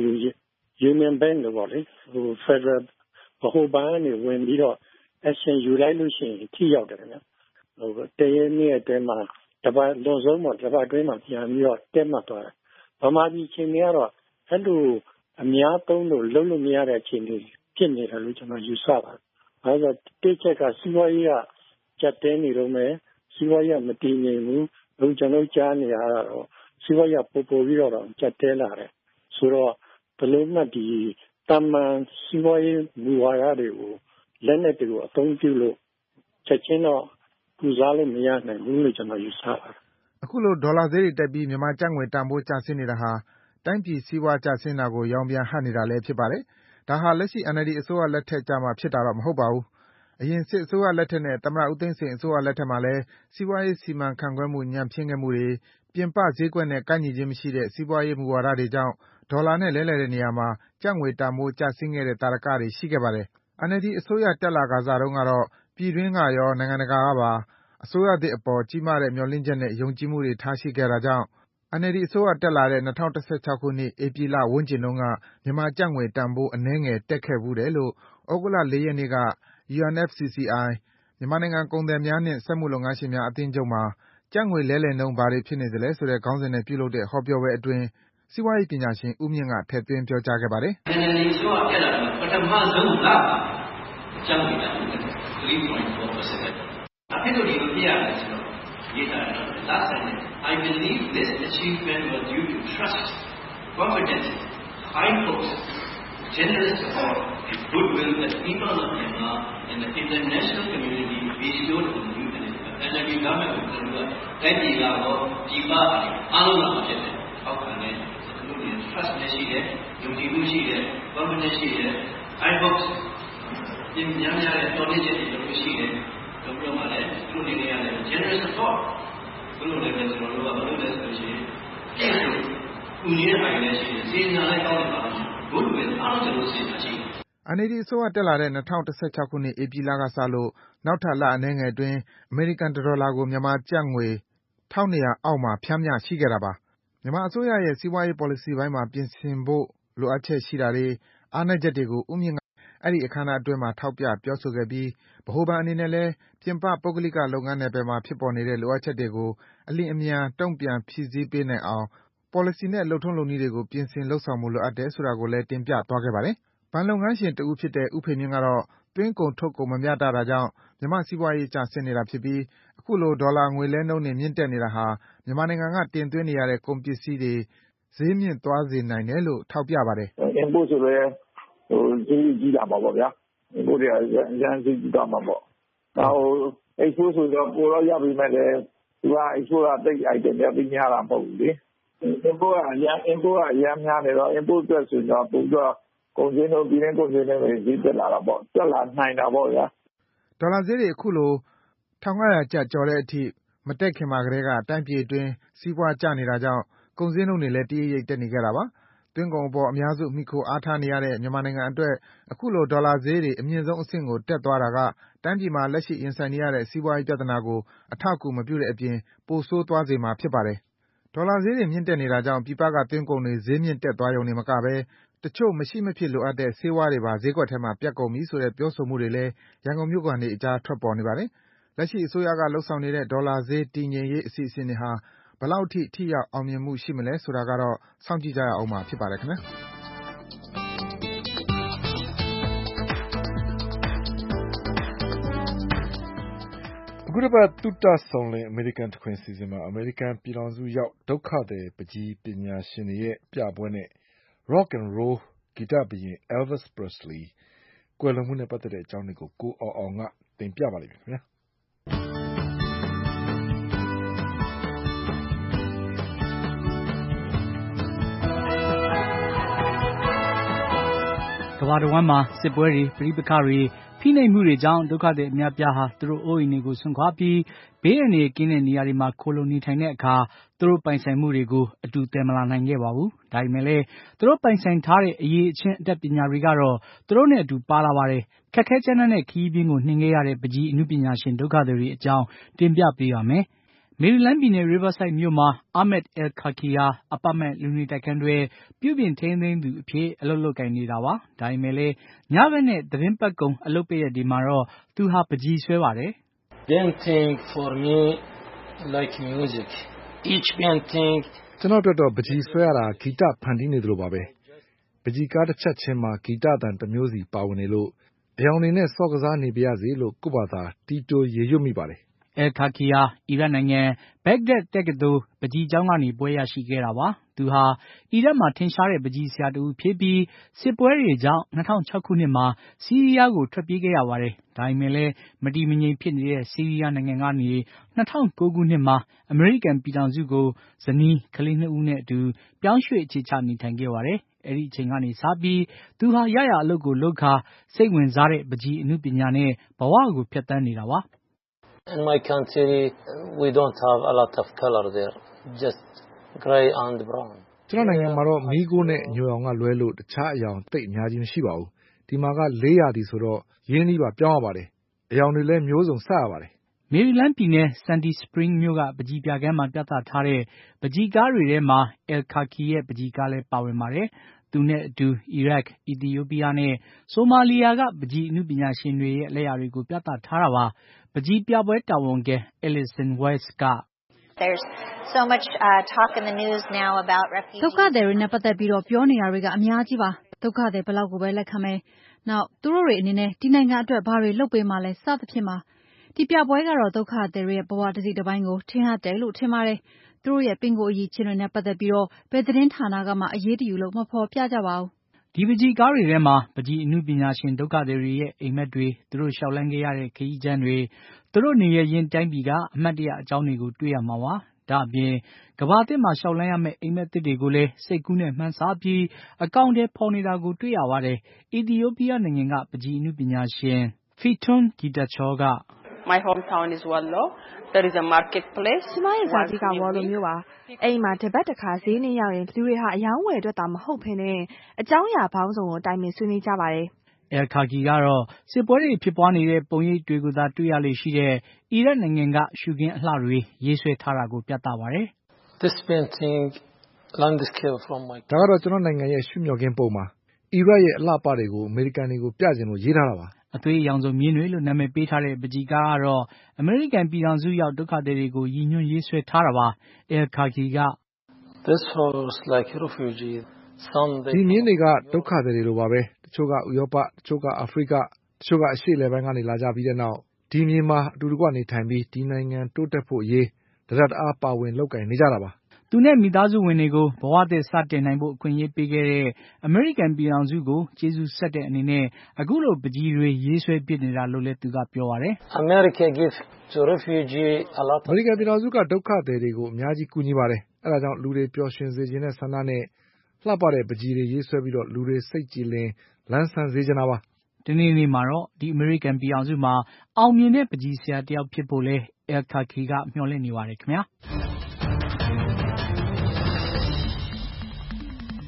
Union Bank လို့ပေါ့လေဟို Federal ဘဟိုဘဏ်ကနေဝင်ပြီးတော့ action ယူလိုက်လို့ရှိရင်ထိရောက်တယ်ခင်ဗျဟိုတရင်းနေ့အတွင်းမှာတပတ်လုံးစုံပေါ့တပတ်အတွင်းမှာပြန်ပြီးတော့တက်မှတ်သွားတယ်ဗမာပြည်ချင်းတွေကတော့အဲ့လိုအများသုံးလို့လုံးလို့မရတဲ့အခြေအနေဖြစ်နေတယ်လို့ကျွန်တော်ယူဆပါတယ်။အဲဒါတိကျကစီးပွားရေးကကျက်တဲနေတော့မယ်စီးပွားရေးမတည်ငြိမ်ဘူးလို့ကျွန်တော်ကြားနေရတော့စီးပွားရေးပို့ပို့ပြီးတော့ကျက်တဲလာတယ်ဆိုတော့ဘယ်လိုမှဒီတမန်စီးပွားရေးမူဝါဒတွေကိုလက်နဲ့တွေကိုအသုံးပြုလို့ချက်ချင်းတော့ကူစားလို့မရနိုင်ဘူးလို့ကျွန်တော်ယူဆပါတယ်။အခုလိုဒေါ်လာဈေးတွေတက်ပြီးမြန်မာကျပ်ငွေတန်ဖိုးကျဆင်းနေတာဟာတိုင်းပြည်စီးပွားကျဆင်းတာကိုရောင်ပြန်ဟပ်နေတာလည်းဖြစ်ပါတယ်။ဒါဟာလက်ရှိ အန်အယ်လ်ဒီ အစိုးရလက်ထက်ကျမှဖြစ်တာတော့မဟုတ်ပါဘူး။အရင်စစ်အစိုးရလက်ထက်နဲ့သမ္မတဦးသိန်းစိန်အစိုးရလက်ထက်မှာလည်းစီးပွားရေးစီမံခန့်ခွဲမှုညံ့ဖျင်းခဲ့မှုတွေပြင်ပဈေးကွက်နဲ့ကိုက်ညီခြင်းမရှိတဲ့စီးပွားရေးမူဝါဒတွေကြောင့်ဒေါ်လာနဲ့လဲလှယ်တဲ့နေရာမှာကျပ်ငွေတန်ဖိုးကျဆင်းခဲ့တဲ့သာဓကတွေရှိခဲ့ပါတယ်။ အန်အယ်လ်ဒီအစိုးရတက်လာခါစတုန်းကတော့ပြည်တွင်းကရောနိုင်ငံတကာကပါအစိုးရသစ်အပေါ်ကြီးမားတဲ့မျှော်လင့်ချက်နဲ့ယုံကြည်မှုတွေထားရှိခဲ့တာကြောင့် အန်အယ်လ်ဒီအစိုးရတက်လာတဲ့၂၀၁၆ခုနှစ်ဧပြီလဝန်းကျင်တုန်းကမြန်မာကျပ်ငွေတန်ဖိုးအနည်းငယ်တက်ခဲ့ဖူးတယ်လို့သြဂုတ်လ၄ရက်နေ့က ယူအန်အက်ဖ်စီစီအိုင်မြန်မာနိုင်ငံကုန်သည်များနှင့်စက်မှုလုပ်ငန်းရှင်များအသင်းချုပ်မှာကျပ်ငွေလဲလှယ်နှုန်းဘာတွေဖြစ်နေသလဲဆိုတဲ့ခေါင်းစဉ်နဲ့ပြုလုပ်တဲ့ဟောပြောပွဲအတွင်းစီးပွားရေးပညာရှင်ဦးမြင့်ကထည့်သွင်းပြောကြားခဲ့ပါတယ်။ အန်အယ်လ်ဒီအစိုးရတက်လာပြီးပထမဆုံးလကျပ်ငွေတန်ဖိုး three point four percent အဖြစ်လို့ဒီလိုပြရတယ်ဆိုတော့ရေးတာတော့ last time I believe this achievement was due to trust, confidence, high hopes, generous support, and goodwill that people of Myanmar and the international community bestowed on you and the အန်အယ်လ်ဒီ government ကိုကျွန်တော်ကတိုက်ပြည်ကတော့ဒီပါအားလုံးလာဖြစ်တယ်။အောက်ခံတဲ့လူတွေ trust နဲ့ရှိတယ်၊ယုံကြည်မှုရှိတယ်၊confidence ရှိတယ်။ high hopes ဒီများများတဲ့တော်တဲ့ချက်တွေရှိတယ်။တို့ပြောမှလည်းသူတို့နေရာလည်း generous support ဘယ်လိုလဲဆိုတော့ဘာလို့လဲဆိုရင်ပြည့်စုံဦးရင်းနိုင်လည်းရှိတယ်။စေနာလည်းကောင်းတယ်ပါဘုရားအားလုံးကျွန်တော်စေနာရှိတယ်။အန်အယ်လ်ဒီအစိုးရတက်လာတဲ့၂၀၁၆ခုနှစ်ဧပြီလကစလို့နောက်ထပ်လအနည်းငယ်အတွင်းအမေရိကန်တဒေါ်လာကိုမြန်မာကျပ်ငွေတစ်ထောင့်နှစ်ရာအောက်မှာဖြန်းမျှရှိခဲ့တာပါ။မြန်မာအစိုးရရဲ့စီးပွားရေးပေါ်လစီပိုင်းမှာပြင်ဆင်ဖို့လိုအပ်ချက်ရှိတာတွေ၊အားနည်းချက်တွေကိုဦးမြင့်ကအဲဒီအခမ်းအနားအတွင်းမှာထောက်ပြပြောဆိုခဲ့ပြီးဗဟိုဘဏ်အနေနဲ့လည်းပြင်ပပုဂ္ဂလိကလုပ်ငန်းနယ်ပယ်မှာဖြစ်ပေါ်နေတဲ့လိုအပ်ချက်တွေကိုအလျင်အမြန်တုံ့ပြန်ဖြည့်ဆည်းပေးနိုင်အောင်ပေါ်လစီနဲ့လုပ်ထုံးလုပ်နည်းတွေကိုပြင်ဆင်လုပ်ဆောင်ဖို့လိုအပ်တယ်ဆိုတာကိုလည်းတင်ပြသွားခဲ့ပါတယ်။ဘဏ်လုပ်ငန်းရှင်တဦးဖြစ်တဲ့ဦးဖေမြင့်ကတော့သွင်းကုန်ထုတ်ကုန်မမျှတတာကြောင့်မြန်မာ့စီးပွားရေးကျဆင်းနေတာဖြစ်ပြီးအခုလိုဒေါ်လာငွေလဲနှုန်းတွေမြင့်တက်နေတာဟာမြန်မာနိုင်ငံကတင်သွင်းနေရတဲ့ကုန်ပစ္စည်းတွေဈေးမြင့်သွားစေနိုင်တယ်လို့ထောက်ပြပါတယ်။ import ဆိုလည်းဟိုဈေးကြီးလာမှာပေါ့ဗျာ။ import တွေကအရင်ဈေးကြီးသွားမှာပေါ့။နောက် export ဆိုတော့ပိုတော့ရပြီမဲ့လည်းသူက export ကတိတ် item တွေပြီးများတာမဟုတ်ဘူးလေ။ import ကအရင် import ကအရင်များနေတော့ import အတွက်ဆိုတော့ပိုတော့ကုန်စည်နှုန်းပြည်တွင်းကုန်စည်နှုန်းတွေဈေးတက်လာတာပေါ့။တက်လာနိုင်တာပေါ့ဗျာ။ဒေါ်လာဈေးတွေအခုလိုတစ်ထောင်ငါးရာကျပ်ကျော်တဲ့အထိမတက်ခင်မှာကတည်းကတိုင်းပြည်အတွင်းစီးပွားကျနေတာကြောင့်ကုန်ဈေးနှုန်းတွေလည်းတရိပ်ရိပ်တက်နေခဲ့တာပါ။သွင်းကုန်အပေါ်အများစုမှီခိုအားထားနေရတဲ့မြန်မာနိုင်ငံအတွက်အခုလိုဒေါ်လာဈေးတွေအမြင့်ဆုံးအဆင့်ကိုတက်သွားတာကတိုင်းပြည်မှာလက်ရှိရင်ဆိုင်နေရတဲ့စီးပွားရေးပြဿနာကိုအထောက်အကူမပြုတဲ့အပြင်ပိုဆိုးသွားစေမှာဖြစ်ပါတယ်။ဒေါ်လာဈေးတွေမြင့်တက်နေတာကြောင့်ပြည်ပကသွင်းကုန်တွေဈေးမြင့်တက်သွားရုံနဲ့မကဘဲတချို့မရှိမဖြစ်လိုအပ်တဲ့ဆေးဝါးတွေပါဈေးကွက်ထဲမှာပြတ်ကုန်ပြီဆိုတဲ့ပြောဆိုမှုတွေလည်းရန်ကုန်မြို့ခံတွေအကြားထွက်ပေါ်နေပါတယ်။လက်ရှိအစိုးရကလှုပ်ဆောင်နေတဲ့ဒေါ်လာဈေးတည်ငြိမ်ရေးအစီအစဉ်တွေဟာဘယ်လောက်ထိထိရောက်အောင်မြင်မှုရှိမလဲဆိုတာကတော့စောင့်ကြည့်ကြရအောင်မှာဖြစ်ပါတယ်ခင်ဗျာ။အခုတစ်ပတ်သုတဆောင်လင်အမေရိကန်တခွင်စီစဉ်မှာအမေရိကန်ပြည်ထောင်စုရောက်ဒုက္ခသည်ပကြီးပညာရှင်တွေရဲ့ပြပွဲနဲ့ Rock and Roll ဂီတဘုရင် Elvis Presley ကွယ်လွန်မှုနဲ့ပတ်သက်တဲ့အကြောင်းတွေကိုကိုအောင်အောင်ကတင်ပြပါလိမ့်မယ်ခင်ဗျာ။ကမ္ဘာတစ်ဝန်းမှာစစ်ပွဲတွေပဋိပက္ခတွေဖိနှိပ်မှုတွေကြောင့်ဒုက္ခသည်အများပြားဟာသူတို့အိုးအိမ်တွေကိုဆွန့်ခွာပြီးဘေးအန္တရာယ်ကင်းတဲ့နေရာတွေမှာခိုလှုံနေထိုင်တဲ့အခါသူတို့ပိုင်ဆိုင်မှုတွေကိုအတူတည်မလာနိုင်ခဲ့ပါဘူး။ဒါပေမဲ့လည်းသူတို့ပိုင်ဆိုင်ထားတဲ့အရေးအချင်းအတတ်ပညာတွေကတော့သူတို့နဲ့အတူပါလာပါတယ်။ခက်ခဲကြမ်းတမ်းတဲ့ခရီးပြင်းကိုနှင်ခဲ့ရတဲ့ပကြီးအမှုပညာရှင်ဒုက္ခသည်တွေအကြောင်းတင်ပြပေးပါမယ်။မေရီလန်းပြည်နယ် Riverside မြို့မှာ Ahmed Al-Kaki ဟာအပတ်မဲ့လူနေတိုက်ခန်းတွေပြုပြင်ထိန်းသိမ်းသူအဖြစ်အလုပ်လုပ်ကိုင်နေတာပါ။ဒါပေမဲ့လည်းညဘက်နဲ့သတင်းပတ်ကုံအလုပ်ပိတ်ရက်တွေမှာတော့သူဟာပကြီးဆွဲပါတယ်။ Painting for me like music. Each painting ကျွန်တော်တို့တော့ပကြီးဆွဲရတာဂီတဖန်တီးနေသလိုပါပဲ။ပကြီးကားတစ်ချက်ချင်းမှာဂီတတန်တစ်မျိုးစီပါဝင်နေလို့အယောင်နေနဲ့စော့ကစားနေပါရစေလို့ကိုယ့်ဘာသာတီးတိုးရေရွတ်မိပါတယ်။ Al-Kaki ဟာအီရတ်နိုင်ငံဘဂ္ဂဒက်တက္ကသိုလ်ပကြီးကျောင်းကနေဘွဲ့ရရှိခဲ့တာပါ။သူဟာအီရတ်မှာထင်ရှားတဲ့ပကြီးဆရာတူဖြစ်ပြီးစစ်ပွဲတွေကြောင့်၂၀၀၆ခုနှစ်မှာဆီးရီးယားကိုထွက်ပြေးခဲ့ရပါတယ်။ဒါပေမဲ့လည်းမတည်မငြိမ်ဖြစ်နေတဲ့ဆီးရီးယားနိုင်ငံကနေ၂၀၀၉ခုနှစ်မှာအမေရိကန်ပြည်ထောင်စုကိုဇနီးကလေးနှစ်ဦးနဲ့အတူပြောင်းရွှေ့အခြေချနေထိုင်ခဲ့ပါတယ်။အဲဒီအချိန်ကနေစပြီးသူဟာရရအလုပ်ကိုလုပ်ခါစိတ်ဝင်စားတဲ့ပကြီးအမှုပညာနဲ့ဘဝကိုဖြတ်သန်းနေတာပါ။ In my country, we don't have a lot of color there, just gray and brown. ကျွန်တော်နိုင်ငံမှာတော့မီးခိုးနဲ့ညိုအောင်ကလွဲလို့တခြားအယောင်သိပ်အများကြီးမရှိပါဘူး။ဒီမှာကလေးရာသီဆိုတော့ရင်းနှီးပါပြောင်းရပါတယ်။အယောင်တွေလည်းမျိုးစုံစရပါတယ်။မေရီလန်းပြည်နယ် Sandy Spring မြို့ကပကြီးပြခန်းမှာပြသထားတဲ့ပကြီးကားတွေထဲမှာ Al-Kaki ရဲ့ပကြီးကားလည်းပါဝင်ပါတယ်။သူနဲ့အတူအီရတ်၊အီသီယိုးပီးယားနဲ့ဆိုမာလီယာကပကြီးအမှုပညာရှင်တွေရဲ့လက်ရာတွေကိုပြသထားတာပါ။ပကြီးပြပွဲတာဝန်ခံ Alison Weiss က There's so much uh, talk in the news now about refugees. ဒုက္ခသည်တွေနဲ့ပတ်သက်ပြီးတော့ပြောနေတာတွေကအများကြီးပါ။ဒုက္ခသည်ဘယ်လောက်ကိုပဲလက်ခံမယ်။နောက်သူတို့တွေအနေနဲ့ဒီနိုင်ငံအတွက်ဘာတွေလုပ်ပေးမှလဲစသဖြင့်ပါ။ဒီပြပွဲကတော့ဒုက္ခသည်တွေရဲ့ဘဝတစ်စီတစ်ပိုင်းကိုထင်ဟပ်တယ်လို့ထင်ပါတယ်။သူတို့ရဲ့ပင်ကိုယ်အရေးချင်းတွေနဲ့ပတ်သက်ပြီးတော့ဘယ်သတင်းဌာနကမှအရေးတယူလို့မဖော်ပြကြပါဘူး။ဒီပကြီးကားတွေထဲမှာပကြီးအမှုပညာရှင်ဒုက္ခသည်တွေရဲ့အိမ်မက်တွေသူတို့ရှောက်လန်းခဲ့ရတဲ့ခရီးကြမ်းတွေသူတို့နေရရင်တိုင်းပြည်ကအမှတ်တရအကြောင်းတွေကိုတွေ့ရမှာပါ။ဒါအပြင်ကဘာတစ်မှာရှောက်လန်းရမယ့်အိမ်မက်သစ်တွေကိုလည်းစိတ်ကူးနဲ့မှန်းဆပြီးအကောင့်ထဲပေါ်နေတာကိုတွေ့ရပါတယ်။အီသီယိုးပီးယားနိုင်ငံကပကြီးအမှုပညာရှင် Fitun Getachew က My hometown is Wallo. There is a marketplace. ကျမရဲ့ဇာတိကဝါလိုမျိုးပါ။အိမ်မှာတပတ်တစ်ခါဈေးနှင်းရောက်ရင်လူတွေဟာအယောင်းဝယ်အတွက်သာမဟုတ်ဘဲနဲ့အကြောင်းအရာပေါင်းစုံကိုတိုင်ပင်ဆွေးနွေးကြပါတယ်။ Al-Kaki ကတော့စစ်ပွဲတွေဖြစ်ပွားနေတဲ့ပုံရိပ်တွေကိုသာတွေ့ရလေရှိတဲ့အီရတ်နိုင်ငံကရှုခင်းအလှတွေရေးဆွဲထားတာကိုပြသပါတယ်။ This painting landscape from my ဒါကတော့ကျွန်တော်နိုင်ငံရဲ့ရှုမြော်ခင်းပုံပါ။အီရတ်ရဲ့အလှပတွေကိုအမေရိကန်တွေကိုပြချင်လို့ရေးထားတာပါ။အသွေးအရောင်စုံမြင်းတွေလို့နာမည်ပေးထားတဲ့ပကြီးကားကတော့အမေရိကန်ပြည်ထောင်စုရောက်ဒုက္ခသည်တွေကိုရည်ညွှန်းရေးဆွဲထားတာပါ။ Al-Kaki က This horse like refugee. Some ဒီမြင်းတွေကဒုက္ခသည်တွေလိုပါပဲ။တချို့ကဥရောပတချို့ကအာဖရိကတချို့ကအရှေ့အလယ်ပိုင်းကနေလာကြပြီးတဲ့နောက်ဒီမြေမှာအတူတကွနေထိုင်ပြီးဒီနိုင်ငံတိုးတက်ဖို့အရေးတရတအားပါဝင်လုပ်ကိုင်နေကြတာပါ။သူနဲ့မိသားစုဝင်တွေကိုဘဝသစ်စတင်နိုင်ဖို့အခွင့်အရေးပေးခဲ့တဲ့အမေရိကန်ပြည်ထောင်စုကိုကျေးဇူးဆက်တဲ့အနေနဲ့အခုလိုပကြီးတွေရေးဆွဲပြနေတာလို့လည်းသူကပြောပါတယ်။ America give to refugee a lot. အမေရိကန်ပြည်ထောင်စုကဒုက္ခသည်တွေကိုအများကြီးကူညီပါတယ်။အဲဒါကြောင့်လူတွေပျော်ရွှင်စေခြင်းနဲ့ဆန္ဒနဲ့လှပတဲ့ပကြီးတွေရေးဆွဲပြီးတော့လူတွေစိတ်ကြည်လင်လန်းဆန်းစေချင်တာပါ။ဒီနေ့နေ့မှာတော့ဒီအမေရိကန်ပြည်ထောင်စုမှာအောင်မြင်တဲ့ပကြီးဆရာတယောက်ဖြစ်ဖို့လဲ Al-Kaki ကမျှော်လင့်နေပါတယ်ခင်ဗျာ။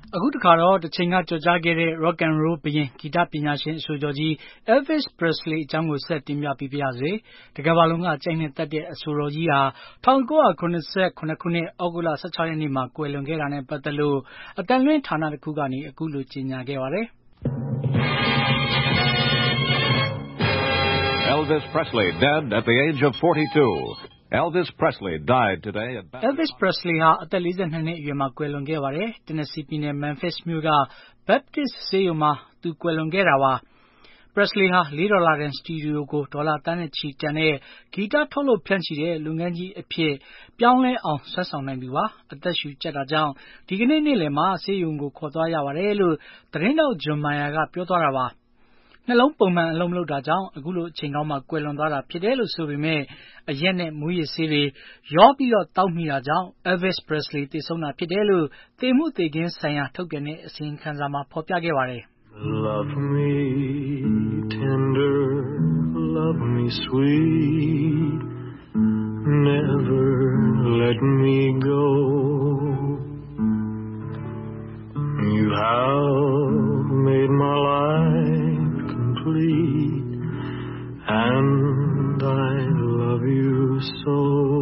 အခုတခါတော့တစ်ချိန်ကကြော်ကြားခဲ့တဲ့ rock and roll ဘုရင်ဂီတပညာရှင်အဆိုတော်ကြီး Elvis Presley အကြောင်းကိုဆက်တင်ပြပေးပါရစေ။တကမ္ဘာလုံးကကြိုက်နှစ်သက်တဲ့အဆိုတော်ကြီးဟာ၁၉၇၇ ခုနှစ်ဩဂုတ်လ၁၆ ရက်နေ့မှာကွယ်လွန်ခဲ့တာနဲ့ပတ်သက်လို့အတန်လွင့်ဌာနတစ်ခုကနေအခုလိုကြေညာခဲ့ပါတယ်။ Elvis Presley dead at the age of forty-two.Elvis Presley died today at Elvis Presley ဟာအသက်၄၂နှစ်အရွယ်မှာကွယ်လွန်ခဲ့ပါတယ်။ Tennessee ပြည်နယ် Memphis မြို့က Baptist ဆေးရုံမှာသူကွယ်လွန်ခဲ့တာပါ။ Presley ဟာ၄ဒေါ်လာတန်စတူဒီယိုကိုဒေါ်လာသန်းနဲ့ချီတန်တဲ့ဂီတထုတ်လုပ်ဖြန့်ချီတဲ့လုပ်ငန်းကြီးအဖြစ်ပြောင်းလဲအောင်ဆွဲဆောင်နိုင်သူပါ။အသက်ရှူကျပ်တာကြောင့်ဒီကနေ့နေ့လယ်မှာဆေးရုံကိုခေါ်သွားရပါတယ်လို့သတင်းတောက် John Mayer ကပြောသွားတာပါ။နှလုံးပုံမှန်အလုံးမလုပ်တာကြောင့်အခုလိုအချိန်ကောင်းမှာကွယ်လွန်သွားတာဖြစ်တယ်လို့ဆိုပေမဲ့အရက်နဲ့မူးယစ်ဆေးတွေရောပြီးတော့တောက်မိတာကြောင့် Elvis Presley သေဆုံးတာဖြစ်တယ်လို့သေမှုသေခင်းဆိုင်ရာထုတ်ပြန်တဲ့အစီရင်ခံစာမှာဖော်ပြခဲ့ပါတယ်။ Love me tender, love me sweet, never let me go. You have made my life.And I love you so.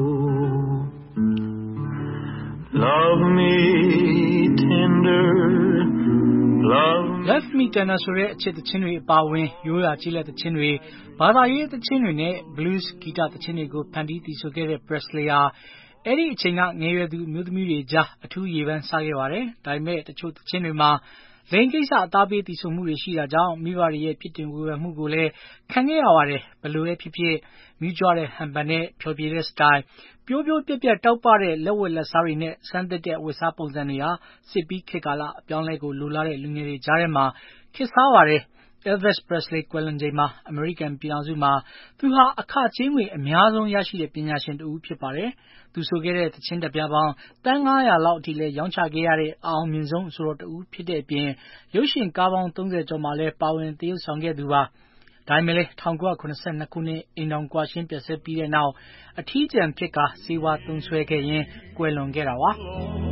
Love me tender, love me. Love me tender ဆိုတဲ့အချက်သချင်းတွေအပါအဝင်ရိုးရာကြီးလက်သချင်းတွေဘာသာရေးသချင်းတွေနဲ့ blues ဂီတသချင်းတွေကိုဖန်တီးတည်ဆိုခဲ့တဲ့ Presley ဟာအဲ့ဒီအချိန်ကငယ်ရွယ်သူအမျိုးသမီးတွေကြားအထူးရေပန်းစားခဲ့ပါတယ်။ဒါပေမဲ့တချို့သချင်းတွေမှာလိင်ကိစ္စအသားပေးတည်ဆိုမှုတွေရှိတာကြောင့်မိဘတွေရဲ့ဖြစ်တင်ဝေဖန်မှုကိုလည်းခံခဲ့ရပါတယ်။ဘလို့လဲဖြစ်ဖြစ်မိကြွတဲ့ဟန်ပန်နဲ့ဖြောပြတဲ့ style ပြိုးပြိုးပြက်ပြက်တောက်ပတဲ့လက်ဝတ်လက်စားတွေနဲ့စမ်းသစ်တဲ့ဝတ်စားပုံစံတွေဟာစစ်ပြီးခေတ်ကာလအပြောင်းလဲကိုလိုလားတဲ့လူငယ်တွေကြားထဲမှာခေတ်စားပါတယ်။ Elvis Presley ကွယ်လွန်ချိန်မှာအမေရိကန်ပြည်ထောင်စုမှာသူဟာအခကြေးငွေအများဆုံးရရှိတဲ့ပညာရှင်တဦးဖြစ်ပါတယ်။သူဆိုခဲ့တဲ့သချင်းတပြားပေါင်းတန်း၅၀၀လောက်အထိလဲရောင်းချခဲ့ရတဲ့အအောင်မြင်ဆုံးဆိုတော့တဦးဖြစ်တဲ့အပြင်ရုပ်ရှင်ကားပေါင်း၃၀ကျော်မှာလဲပါဝင်သရုပ်ဆောင်ခဲ့သူပါ။ဒါပေမဲ့၁၉၇၂ခုနှစ်အိမ်ထောင်ကွာရှင်းပျက်စီးပြီးတဲ့နောက်အထီးကျန်ဖြစ်ကာဆေးဝါးသုံးစွဲခဲ့ရင်းကွယ်လွန်ခဲ့တာပါ။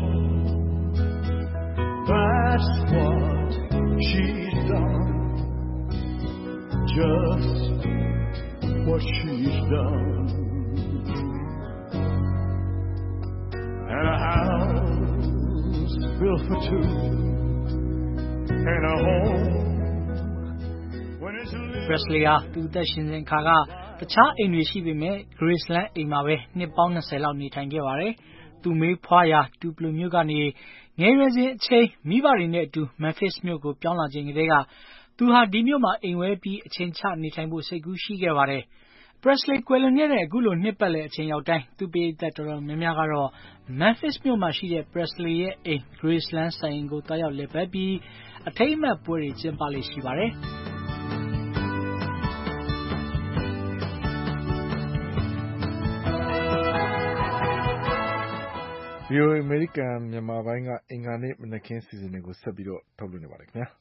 That's what she's done.Just what she's done. And a house built for two and a home when it's living. Presley ဟာသူသက်ရှင်စဉ်ခါကတခြားအိမ်တွေရှိပေမဲ့ Graceland အိမ်မှာပဲနှစ်ပေါင်း၂၀လောက်နေထိုင်ခဲ့ပါတယ်။သူမေးဖွားရာတူပလိုမြို့ကနေငယ်ရွယ်စဉ်အချိန်မိဘတွေနဲ့အတူ Memphis မြို့ကိုပြောင်းလာချိန်ကတည်းကသူဟာဒီမြို့မှာအိမ်ဝဲပြီးအချိန်ချနေထိုင်ဖို့စိတ်ကူးရှိခဲ့ပါတယ်။ Presley ကွယ်လွန်ခဲ့တဲ့အခုလိုနှစ်ပတ်လည်အချိန်ရောက်တိုင်းသူ့ပရိသတ်တော်တော်များများကတော့ Memphis မြို့မှာရှိတဲ့ Presley ရဲ့အိမ် Graceland ဆိုင်ကိုတွားရောက်လည်ပတ်ပြီးအထိမ်းအမှတ်ပွဲတွေကျင်းပလေ့ရှိပါတယ်။ V O A အမေရိကန်မြန်မာပိုင်းကအင်္ဂါနေ့မနက်ခင်းစီစဉ်တွေကိုဆက်ပြီးတော့ထုတ်လွှင့်နေပါတယ်ခင်ဗျာ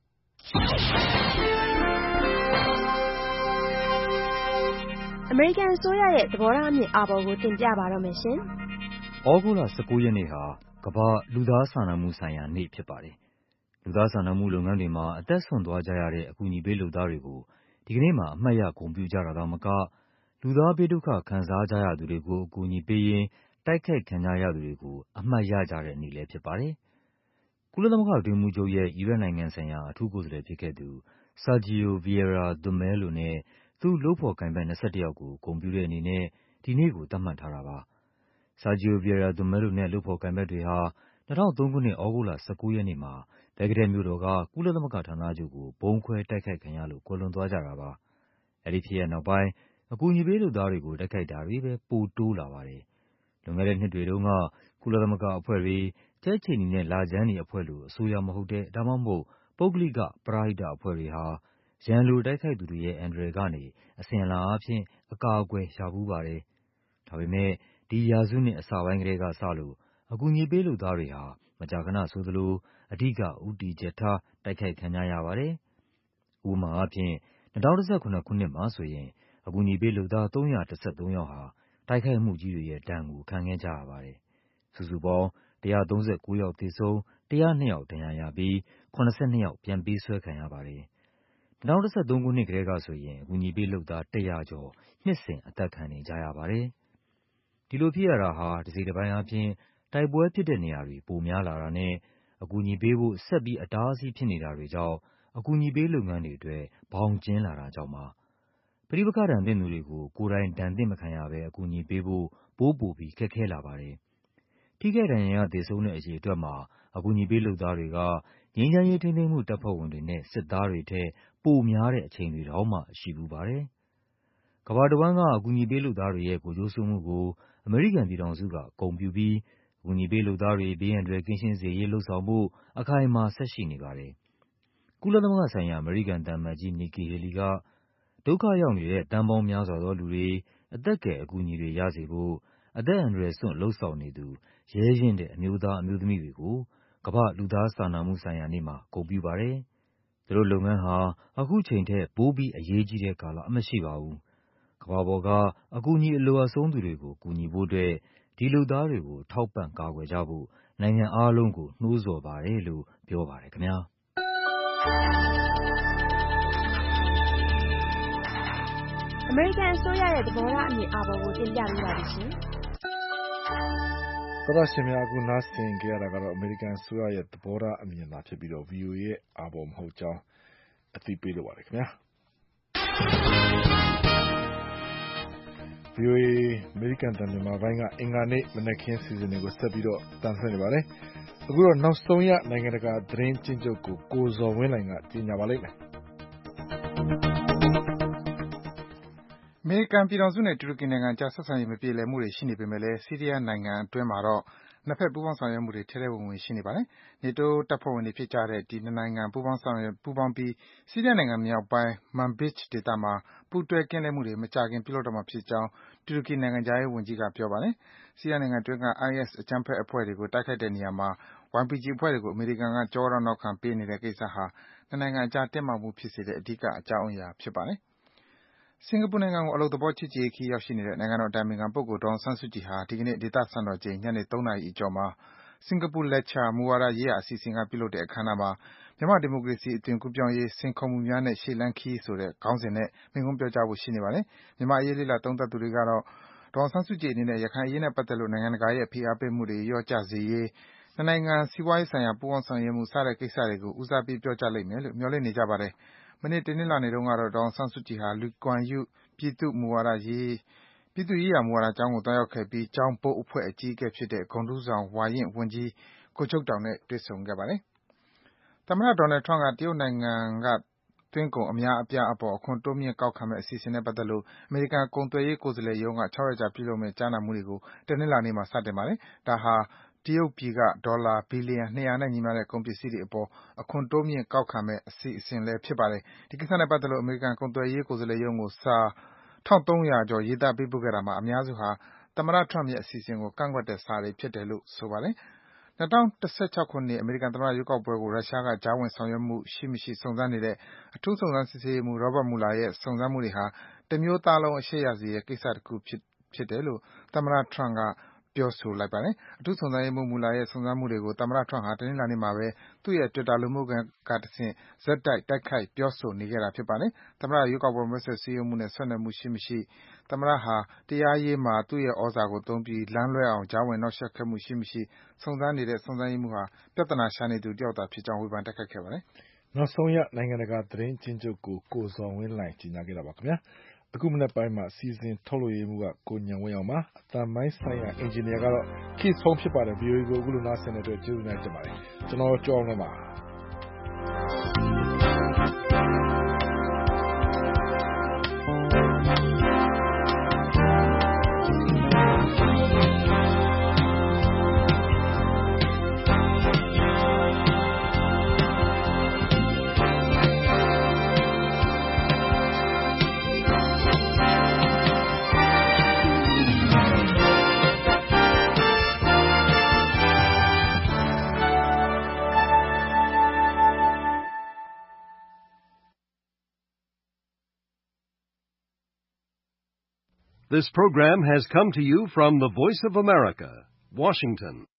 အမေရိကန်အစိုးရရဲ့သဘောထားအမြင်အာဘော်ကိုတင်ပြပါတော့မယ်ရှင်။ဩဂုတ်လ၁၉ရက်နေ့ဟာကမ္ဘာလူသားစာနာမှုဆိုင်ရာနေ့ဖြစ်ပါတယ်။လူသားစာနာမှုလုပ်ငန်းတွေမှာအသက်စွန့်သွားကြရတဲ့အကူအညီပေးလုပ်သားတွေကိုဒီကနေ့မှာအမှတ်ရဂုဏ်ပြုကြတာသာမကလူသားဘေးဒုက္ခခံစားကြရသူတွေကိုအကူအညီပေးရင်းတိုက်ခိုက်ခံကြရသူတွေကိုအမှတ်ရကြတဲ့နေ့လည်းဖြစ်ပါတယ်။ကုလသမဂ္ဂအတွင်းရေးမှူးချုပ်ရဲ့အီရတ်နိုင်ငံဆိုင်ရာအထူးကိုယ်စားလှယ်ဖြစ်ခဲ့သူ Sergio Vieira de Mello နဲ့သူ့လုပ်ဖော်ကိုင်ဘက်၂၁ယောက်ကိုဂုဏ်ပြုတဲ့အနေနဲ့ဒီနေ့ကိုသတ်မှတ်ထားတာပါ။ Sergio Vieira de Mello နဲ့လုပ်ဖော်ကိုင်ဘက်တွေဟာ၂၀၀၃ခုနှစ်ဩဂုတ်လ၁၉ရက်နေ့မှာဘဂ္ဂဒက်မြို့တော်ကကုလသမဂ္ဂဌာနချုပ်ကိုဗုံးခွဲတိုက်ခိုက်ခံရလို့ကွယ်လွန်သွားကြတာပါ။အဲဒီဖြစ်ရပ်နောက်ပိုင်းအကူအညီပေးလုပ်သားတွေကိုတိုက်ခိုက်တာတွေပဲပိုတိုးလာပါတယ်။လွန်ခဲ့တဲ့နှစ်တွေတုန်းကကုလသမဂ္ဂအဖွဲ့တွေ၊ကြက်ခြေနီနဲ့လခြမ်းနီအဖွဲ့လိုအစိုးရမဟုတ်တဲ့ဒါမှမဟုတ်ပုဂ္ဂလိကပရဟိတအဖွဲ့တွေဟာရန်လိုတိုက်ခိုက်သူတွေရဲ့အန္တရာယ်ကနေအစဉ်အလာအားဖြင့်အကာအကွယ်ရဖူးပါတယ်။ဒါပေမဲ့ဒီရာစုနှစ်အစပိုင်းကတည်းကစလို့အကူအညီပေးလုပ်သားတွေဟာမကြာခဏဆိုသလိုအဓိကဦးတည်ချက်ထားတိုက်ခိုက်ခံကြရပါတယ်။ဥပမာအားဖြင့်၂၀၁၇ခုနှစ်မှာဆိုရင်အကူအညီပေးလုပ်သား၃၁၃ယောက်ဟာတိုက်ခိုက်မှုကြီးတွေရဲ့ဒဏ်ကိုခံခဲ့ကြရပါတယ်။စုစုပေါင်းတ one hundred thirty-nine ယောက်သေဆုံး၊ one oh two ယောက်ဒဏ်ရာရပြီး seventy-two ယောက်ပြန်ပေးဆွဲခံရပါတယ်။ ၂၀၁၃ ခုနှစ်ကတည်းကဆိုရင် အကူအညီပေးလုပ်သား one hundred ကျော် နှစ်စဉ်အသတ်ခံနေကြရပါတယ်။ ဒီလိုဖြစ်ရတာဟာ တစိတ်တပိုင်းအားဖြင့် တိုက်ပွဲဖြစ်တဲ့နေရာတွေပိုများလာတာနဲ့ အကူအညီပေးဖို့ ဆက်ပြီး အတားအဆီးဖြစ်နေတာတွေကြောင့် အကူအညီပေးလုပ်ငန်းတွေအတွက် ဘောင်ကျဉ်းလာတာကြောင့်ပါ။ ပဋိပက္ခဒဏ်သင့်သူတွေကို ကိုယ်တိုင်ဒဏ်သင့်မခံရဘဲ အကူအညီပေးဖို့ ပိုပိုပြီးခက်ခဲလာပါတယ်။ ထိခိုက်ဒဏ်ရာရသေဆုံးတဲ့အရေအတွက်မှာ အကူအညီပေးလုပ်သားတွေက ငြိမ်းချမ်းရေးထိန်းသိမ်းမှုတပ်ဖွဲ့ဝင်တွေနဲ့ စစ်သားတွေထက် ပိုများတဲ့အချိန်တွေတောင်မှ ရှိဖူးပါတယ်။ ကမ္ဘာတဝန်းက အကူအညီပေးလုပ်သားတွေရဲ့ ကိုယ်ကျိုးစွန့်မှုကို အမေရိကန်ပြည်ထောင်စုက ဂုဏ်ပြုပြီး အကူအညီပေးလုပ်သားတွေ ဘေးအန္တရာယ်ကင်းရှင်းစေရေး လုပ်ဆောင်ဖို့ အခိုင်အမာဆက်ရှိနေပါတယ်။ ကုလသမဂ္ဂဆိုင်ရာ အမေရိကန်သံအမတ်ကြီး Nikki Haley က ဒုက္ခရောက်နေတဲ့ သန်းပေါင်းများစွာသောလူတွေ အသက်ကယ်အကူအညီတွေရစေဖို့ အသက်အန္တရာယ်စွန့် လုပ်ဆောင်နေသူ ရဲရင့်တဲ့အမျိုးသား၊ အမျိုးသမီးတွေကို ကမ္ဘာ့ လူသားစာနာမှုဆိုင်ရာနေ့မှာ ဂုဏ်ပြုပါတယ်။ သူတို့လုပ်ငန်းဟာ ခုချိန်ထက် ပိုပြီးအရေးကြီးတဲ့ကာလ မရှိပါဘူး။ ကမ္ဘာပေါ်က အကူအညီအလိုအပ်ဆုံးသူတွေကို ကူညီဖို့အတွက် ဒီလုပ်သားတွေကို ထောက်ပံ့ကာကွယ်ကြဖို့ နိုင်ငံအားလုံးကို နှိုးဆော်ပါတယ်လို့ ပြောပါတယ်ခင်ဗျား။ American အစိုးရရဲ့သဘောထားအမြင်အာဘော်ကိုတင်ပြပေးပါမယ်ရှင်။သောတရှင်များအခုနားဆင်ကြရတာကတော့ American အစိုးရရဲ့သဘောထားအမြင်သာဖြစ်ပြီးတော့ V O A ရဲ့အာဘော်မဟုတ်ကြောင်းအသိပေးလိုပါတယ်ခင်ဗျာ။ V O A အမေရိကန်တန်မြန်မာပိုင်းကအင်္ဂါနေ့မနက်ခင်းစီစဉ်တွေကိုဆက်ပြီးတော့တင်ဆက်နေပါတယ်။အခုတော့နောက်ဆုံးရနိုင်ငံတကာသတင်းကျဉ်းချုပ်ကိုကိုဇော်ဝင်းလှိုင်ကကြီးညာပါလိမ့်မယ်။အမေရိကန်ပြည်ထောင်စုနဲ့တူရကီနိုင်ငံအကြားဆက်ဆံရေးမပြေလည်မှုတွေရှိနေပေမဲ့လည်း ဆီးရီးယားနိုင်ငံအတွင်းမှာတော့ နှစ်ဘက်ပူးပေါင်းဆောင်ရွက်မှုတွေ ထဲထဲဝင်ဝင်ရှိနေပါတယ်။ နေတိုးတပ်ဖွဲ့ဝင်တွေဖြစ်ကြတဲ့ ဒီနှစ်နိုင်ငံပူးပေါင်းပြီး ဆီးရီးယားနိုင်ငံမြောက်ပိုင်း Manbij ဒေသမှာ ပူးတွဲကင်းလှည့်မှုတွေ မကြာခင်ပြုလုပ်တော့မှာဖြစ်ကြောင်း တူရကီနိုင်ငံခြားရေးဝန်ကြီးက ပြောပါတယ်။ ဆီးရီးယားနိုင်ငံအတွင်းက အိုင်အက်စ် အကြမ်းဖက်အဖွဲ့တွေကို တိုက်ခိုက်တဲ့နေရာမှာ ဝိုင် ပီ ဂျီ အဖွဲ့တွေကို အမေရိကန်က ကျောထောက်နောက်ခံပေးနေတဲ့ကိစ္စဟာ နှစ်နိုင်ငံအကြားတင်းမာမှုဖြစ်စေတဲ့ အဓိကအကြောင်းအရာဖြစ်ပါတယ်။ စင်္ကာပူနိုင်ငံကို အလုပ်သဘော ချစ်ကြည်ရေးခရီးရောက်ရှိနေတဲ့ နိုင်ငံတော်အတိုင်ပင်ခံပုဂ္ဂိုလ် ဒေါ်အောင်ဆန်းစုကြည်ဟာ ဒီကနေ့ ဒေသစံတော်ချိန် ညနေ ၃ နာရီအကျော်မှာ Singapore Lecture မူဝါဒရေးရာအစီအစဉ်က ပြုလုပ်တဲ့အခမ်းအနားမှာ မြန်မာ့ဒီမိုကရေစီအသွင်ကူးပြောင်းရေး စိန်ခေါ်မှုများနဲ့ ရှေ့လှမ်းခရီးဆိုတဲ့ ခေါင်းစဉ်နဲ့ မိန့်ခွန်းပြောကြားဖို့ရှိနေပါတယ်။ မြန်မာ့အရေးလေ့လာသုံးသပ်သူတွေကတော့ ဒေါ်အောင်ဆန်းစုကြည်အနေနဲ့ ရခိုင်အရေးနဲ့ပတ်သက်လို့ နိုင်ငံတကာရဲ့ဖိအားပေးမှုတွေ လျော့ကျစေရေး၊ နှစ်နိုင်ငံ စီးပွားရေးဆိုင်ရာ ပူးပေါင်းဆောင်ရွက်မှု စတဲ့ကိစ္စတွေကို ဦးစားပေးပြောကြားလိမ့်မယ်လို့ မျှော်လင့်နေကြပါတယ်။ မနေ့ တနင်္လာနေ့တုန်းကတော့ ဒေါ်အောင်ဆန်းစုကြည်ဟာ Lee Kuan Yew ပြည်သူ့ရေးရာမူဝါဒကျောင်းကို သွားရောက်ခဲ့ပြီး ကျောင်းဘုတ်အဖွဲ့အကြီးအကဲဖြစ်တဲ့ ဂုဏ်ထူးဆောင် ဝါရင့်ဝန်ကြီး Go Chok-tong နဲ့ တွေ့ဆုံခဲ့ပါတယ်။ သမ္မတ Donald Trump က တရုတ်နိုင်ငံက သွင်းကုန်အများအပြားအပေါ် အခွန်တိုးမြှင့်ကောက်ခံမယ့် အစီအစဉ်နဲ့ပတ်သက်လို့ အမေရိကန်ကုန်သွယ်ရေးကိုယ်စားလှယ်ရုံးက ၆ ရက်ကြာပြုလုပ်မယ့် ကြားနာမှုတွေကို တနင်္လာနေ့မှာ စတင်ပါတယ်။ ဒါဟာ တရုတ်ပြည်က ဒေါ်လာ ဘီလီယံ ၂၀၀ နဲ့ညီမျှတဲ့ ကုန်ပစ္စည်းတွေအပေါ် အခွန်တိုးမြှင့်ကောက်ခံမယ့် အစီအစဉ်လည်းဖြစ်ပါတယ်။ ဒီကိစ္စနဲ့ပတ်သက်လို့ အမေရိကန်ကုန်သွယ်ရေးကိုယ်စားလှယ်ရုံးကို စာ ၁၃၀၀ ကျော် ရေးသားပေးပို့ခဲ့တာမှာ အများစုဟာ သမ္မတ Trump ရဲ့ အစီအစဉ်ကို ကန့်ကွက်တဲ့စာတွေဖြစ်တယ်လို့ ဆိုပါတယ်။ ၂၀၁၆ ခုနှစ် အမေရိကန်သမ္မတရွေးကောက်ပွဲကို ရုရှားက ကြားဝင်ဆောင်ရွက်မှုရှိမရှိ စုံစမ်းနေတဲ့ အထူးစုံစမ်းစစ်ဆေးရေးမှူး Robert Mueller ရဲ့ စုံစမ်းမှုတွေဟာ တမျိုးသားလုံး အရှက်ရစေတဲ့ ကိစ္စတခုဖြစ်တယ်လို့ သမ္မတ Trump က ပြောဆိုလိုက်ပါတယ်။ အထူးစုံစမ်းရေးမှူး Mueller ရဲ့ စုံစမ်းမှုတွေကို သမ္မတ Trump ဟာ တနင်္လာနေ့မှာပဲ သူ့ရဲ့ Twitter လူမှုကွန်ယက်ကတဆင့် ဆက်တိုက် တိုက်ခိုက်ပြောဆိုနေခဲ့တာဖြစ်ပါတယ်။ သမ္မတရွေးကောက်ပွဲ မဲဆွယ်စည်းရုံးမှုနဲ့ ဆက်နွယ်မှုရှိမရှိ၊ သမ္မတဟာ တရားရေးမှာ သူ့ရဲ့ သြဇာကိုသုံးပြီး လမ်းလွဲအောင် ကြားဝင်နှောင့်ယှက်ခဲ့မှုရှိမရှိ စုံစမ်းနေတဲ့ စုံစမ်းရေးမှူးဟာ ပြဿနာရှာနေသူတယောက်သာဖြစ်ကြောင်း ဝေဖန်တိုက်ခိုက်ခဲ့ပါတယ်။နောက်ဆုံးရနိုင်ငံတကာသတင်းကျဉ်းချုပ်ကိုကိုဇော်ဝင်းလှိုင်ကြီးညာခဲ့တာပါခင်ဗျာ။အခုမနက်ပိုင်းမှာအစီအစဉ်ထုတ်လွှင့်ရေးမှူးကကိုဉာဏ်ဝင်းအောင်ပါ။အသံမိုင်းဆိုင်ရာအင်ဂျင်နီယာကတော့ Keith Holmes ဖြစ်ပါတယ်။ V O A ကိုအခုလိုနားဆင်တဲ့အတွက်ကျေးဇူးများတင်ပါတယ်။ကျွန်တော်ကြောက်အောင်ပါ။ This program has come to you from the Voice of America, Washington.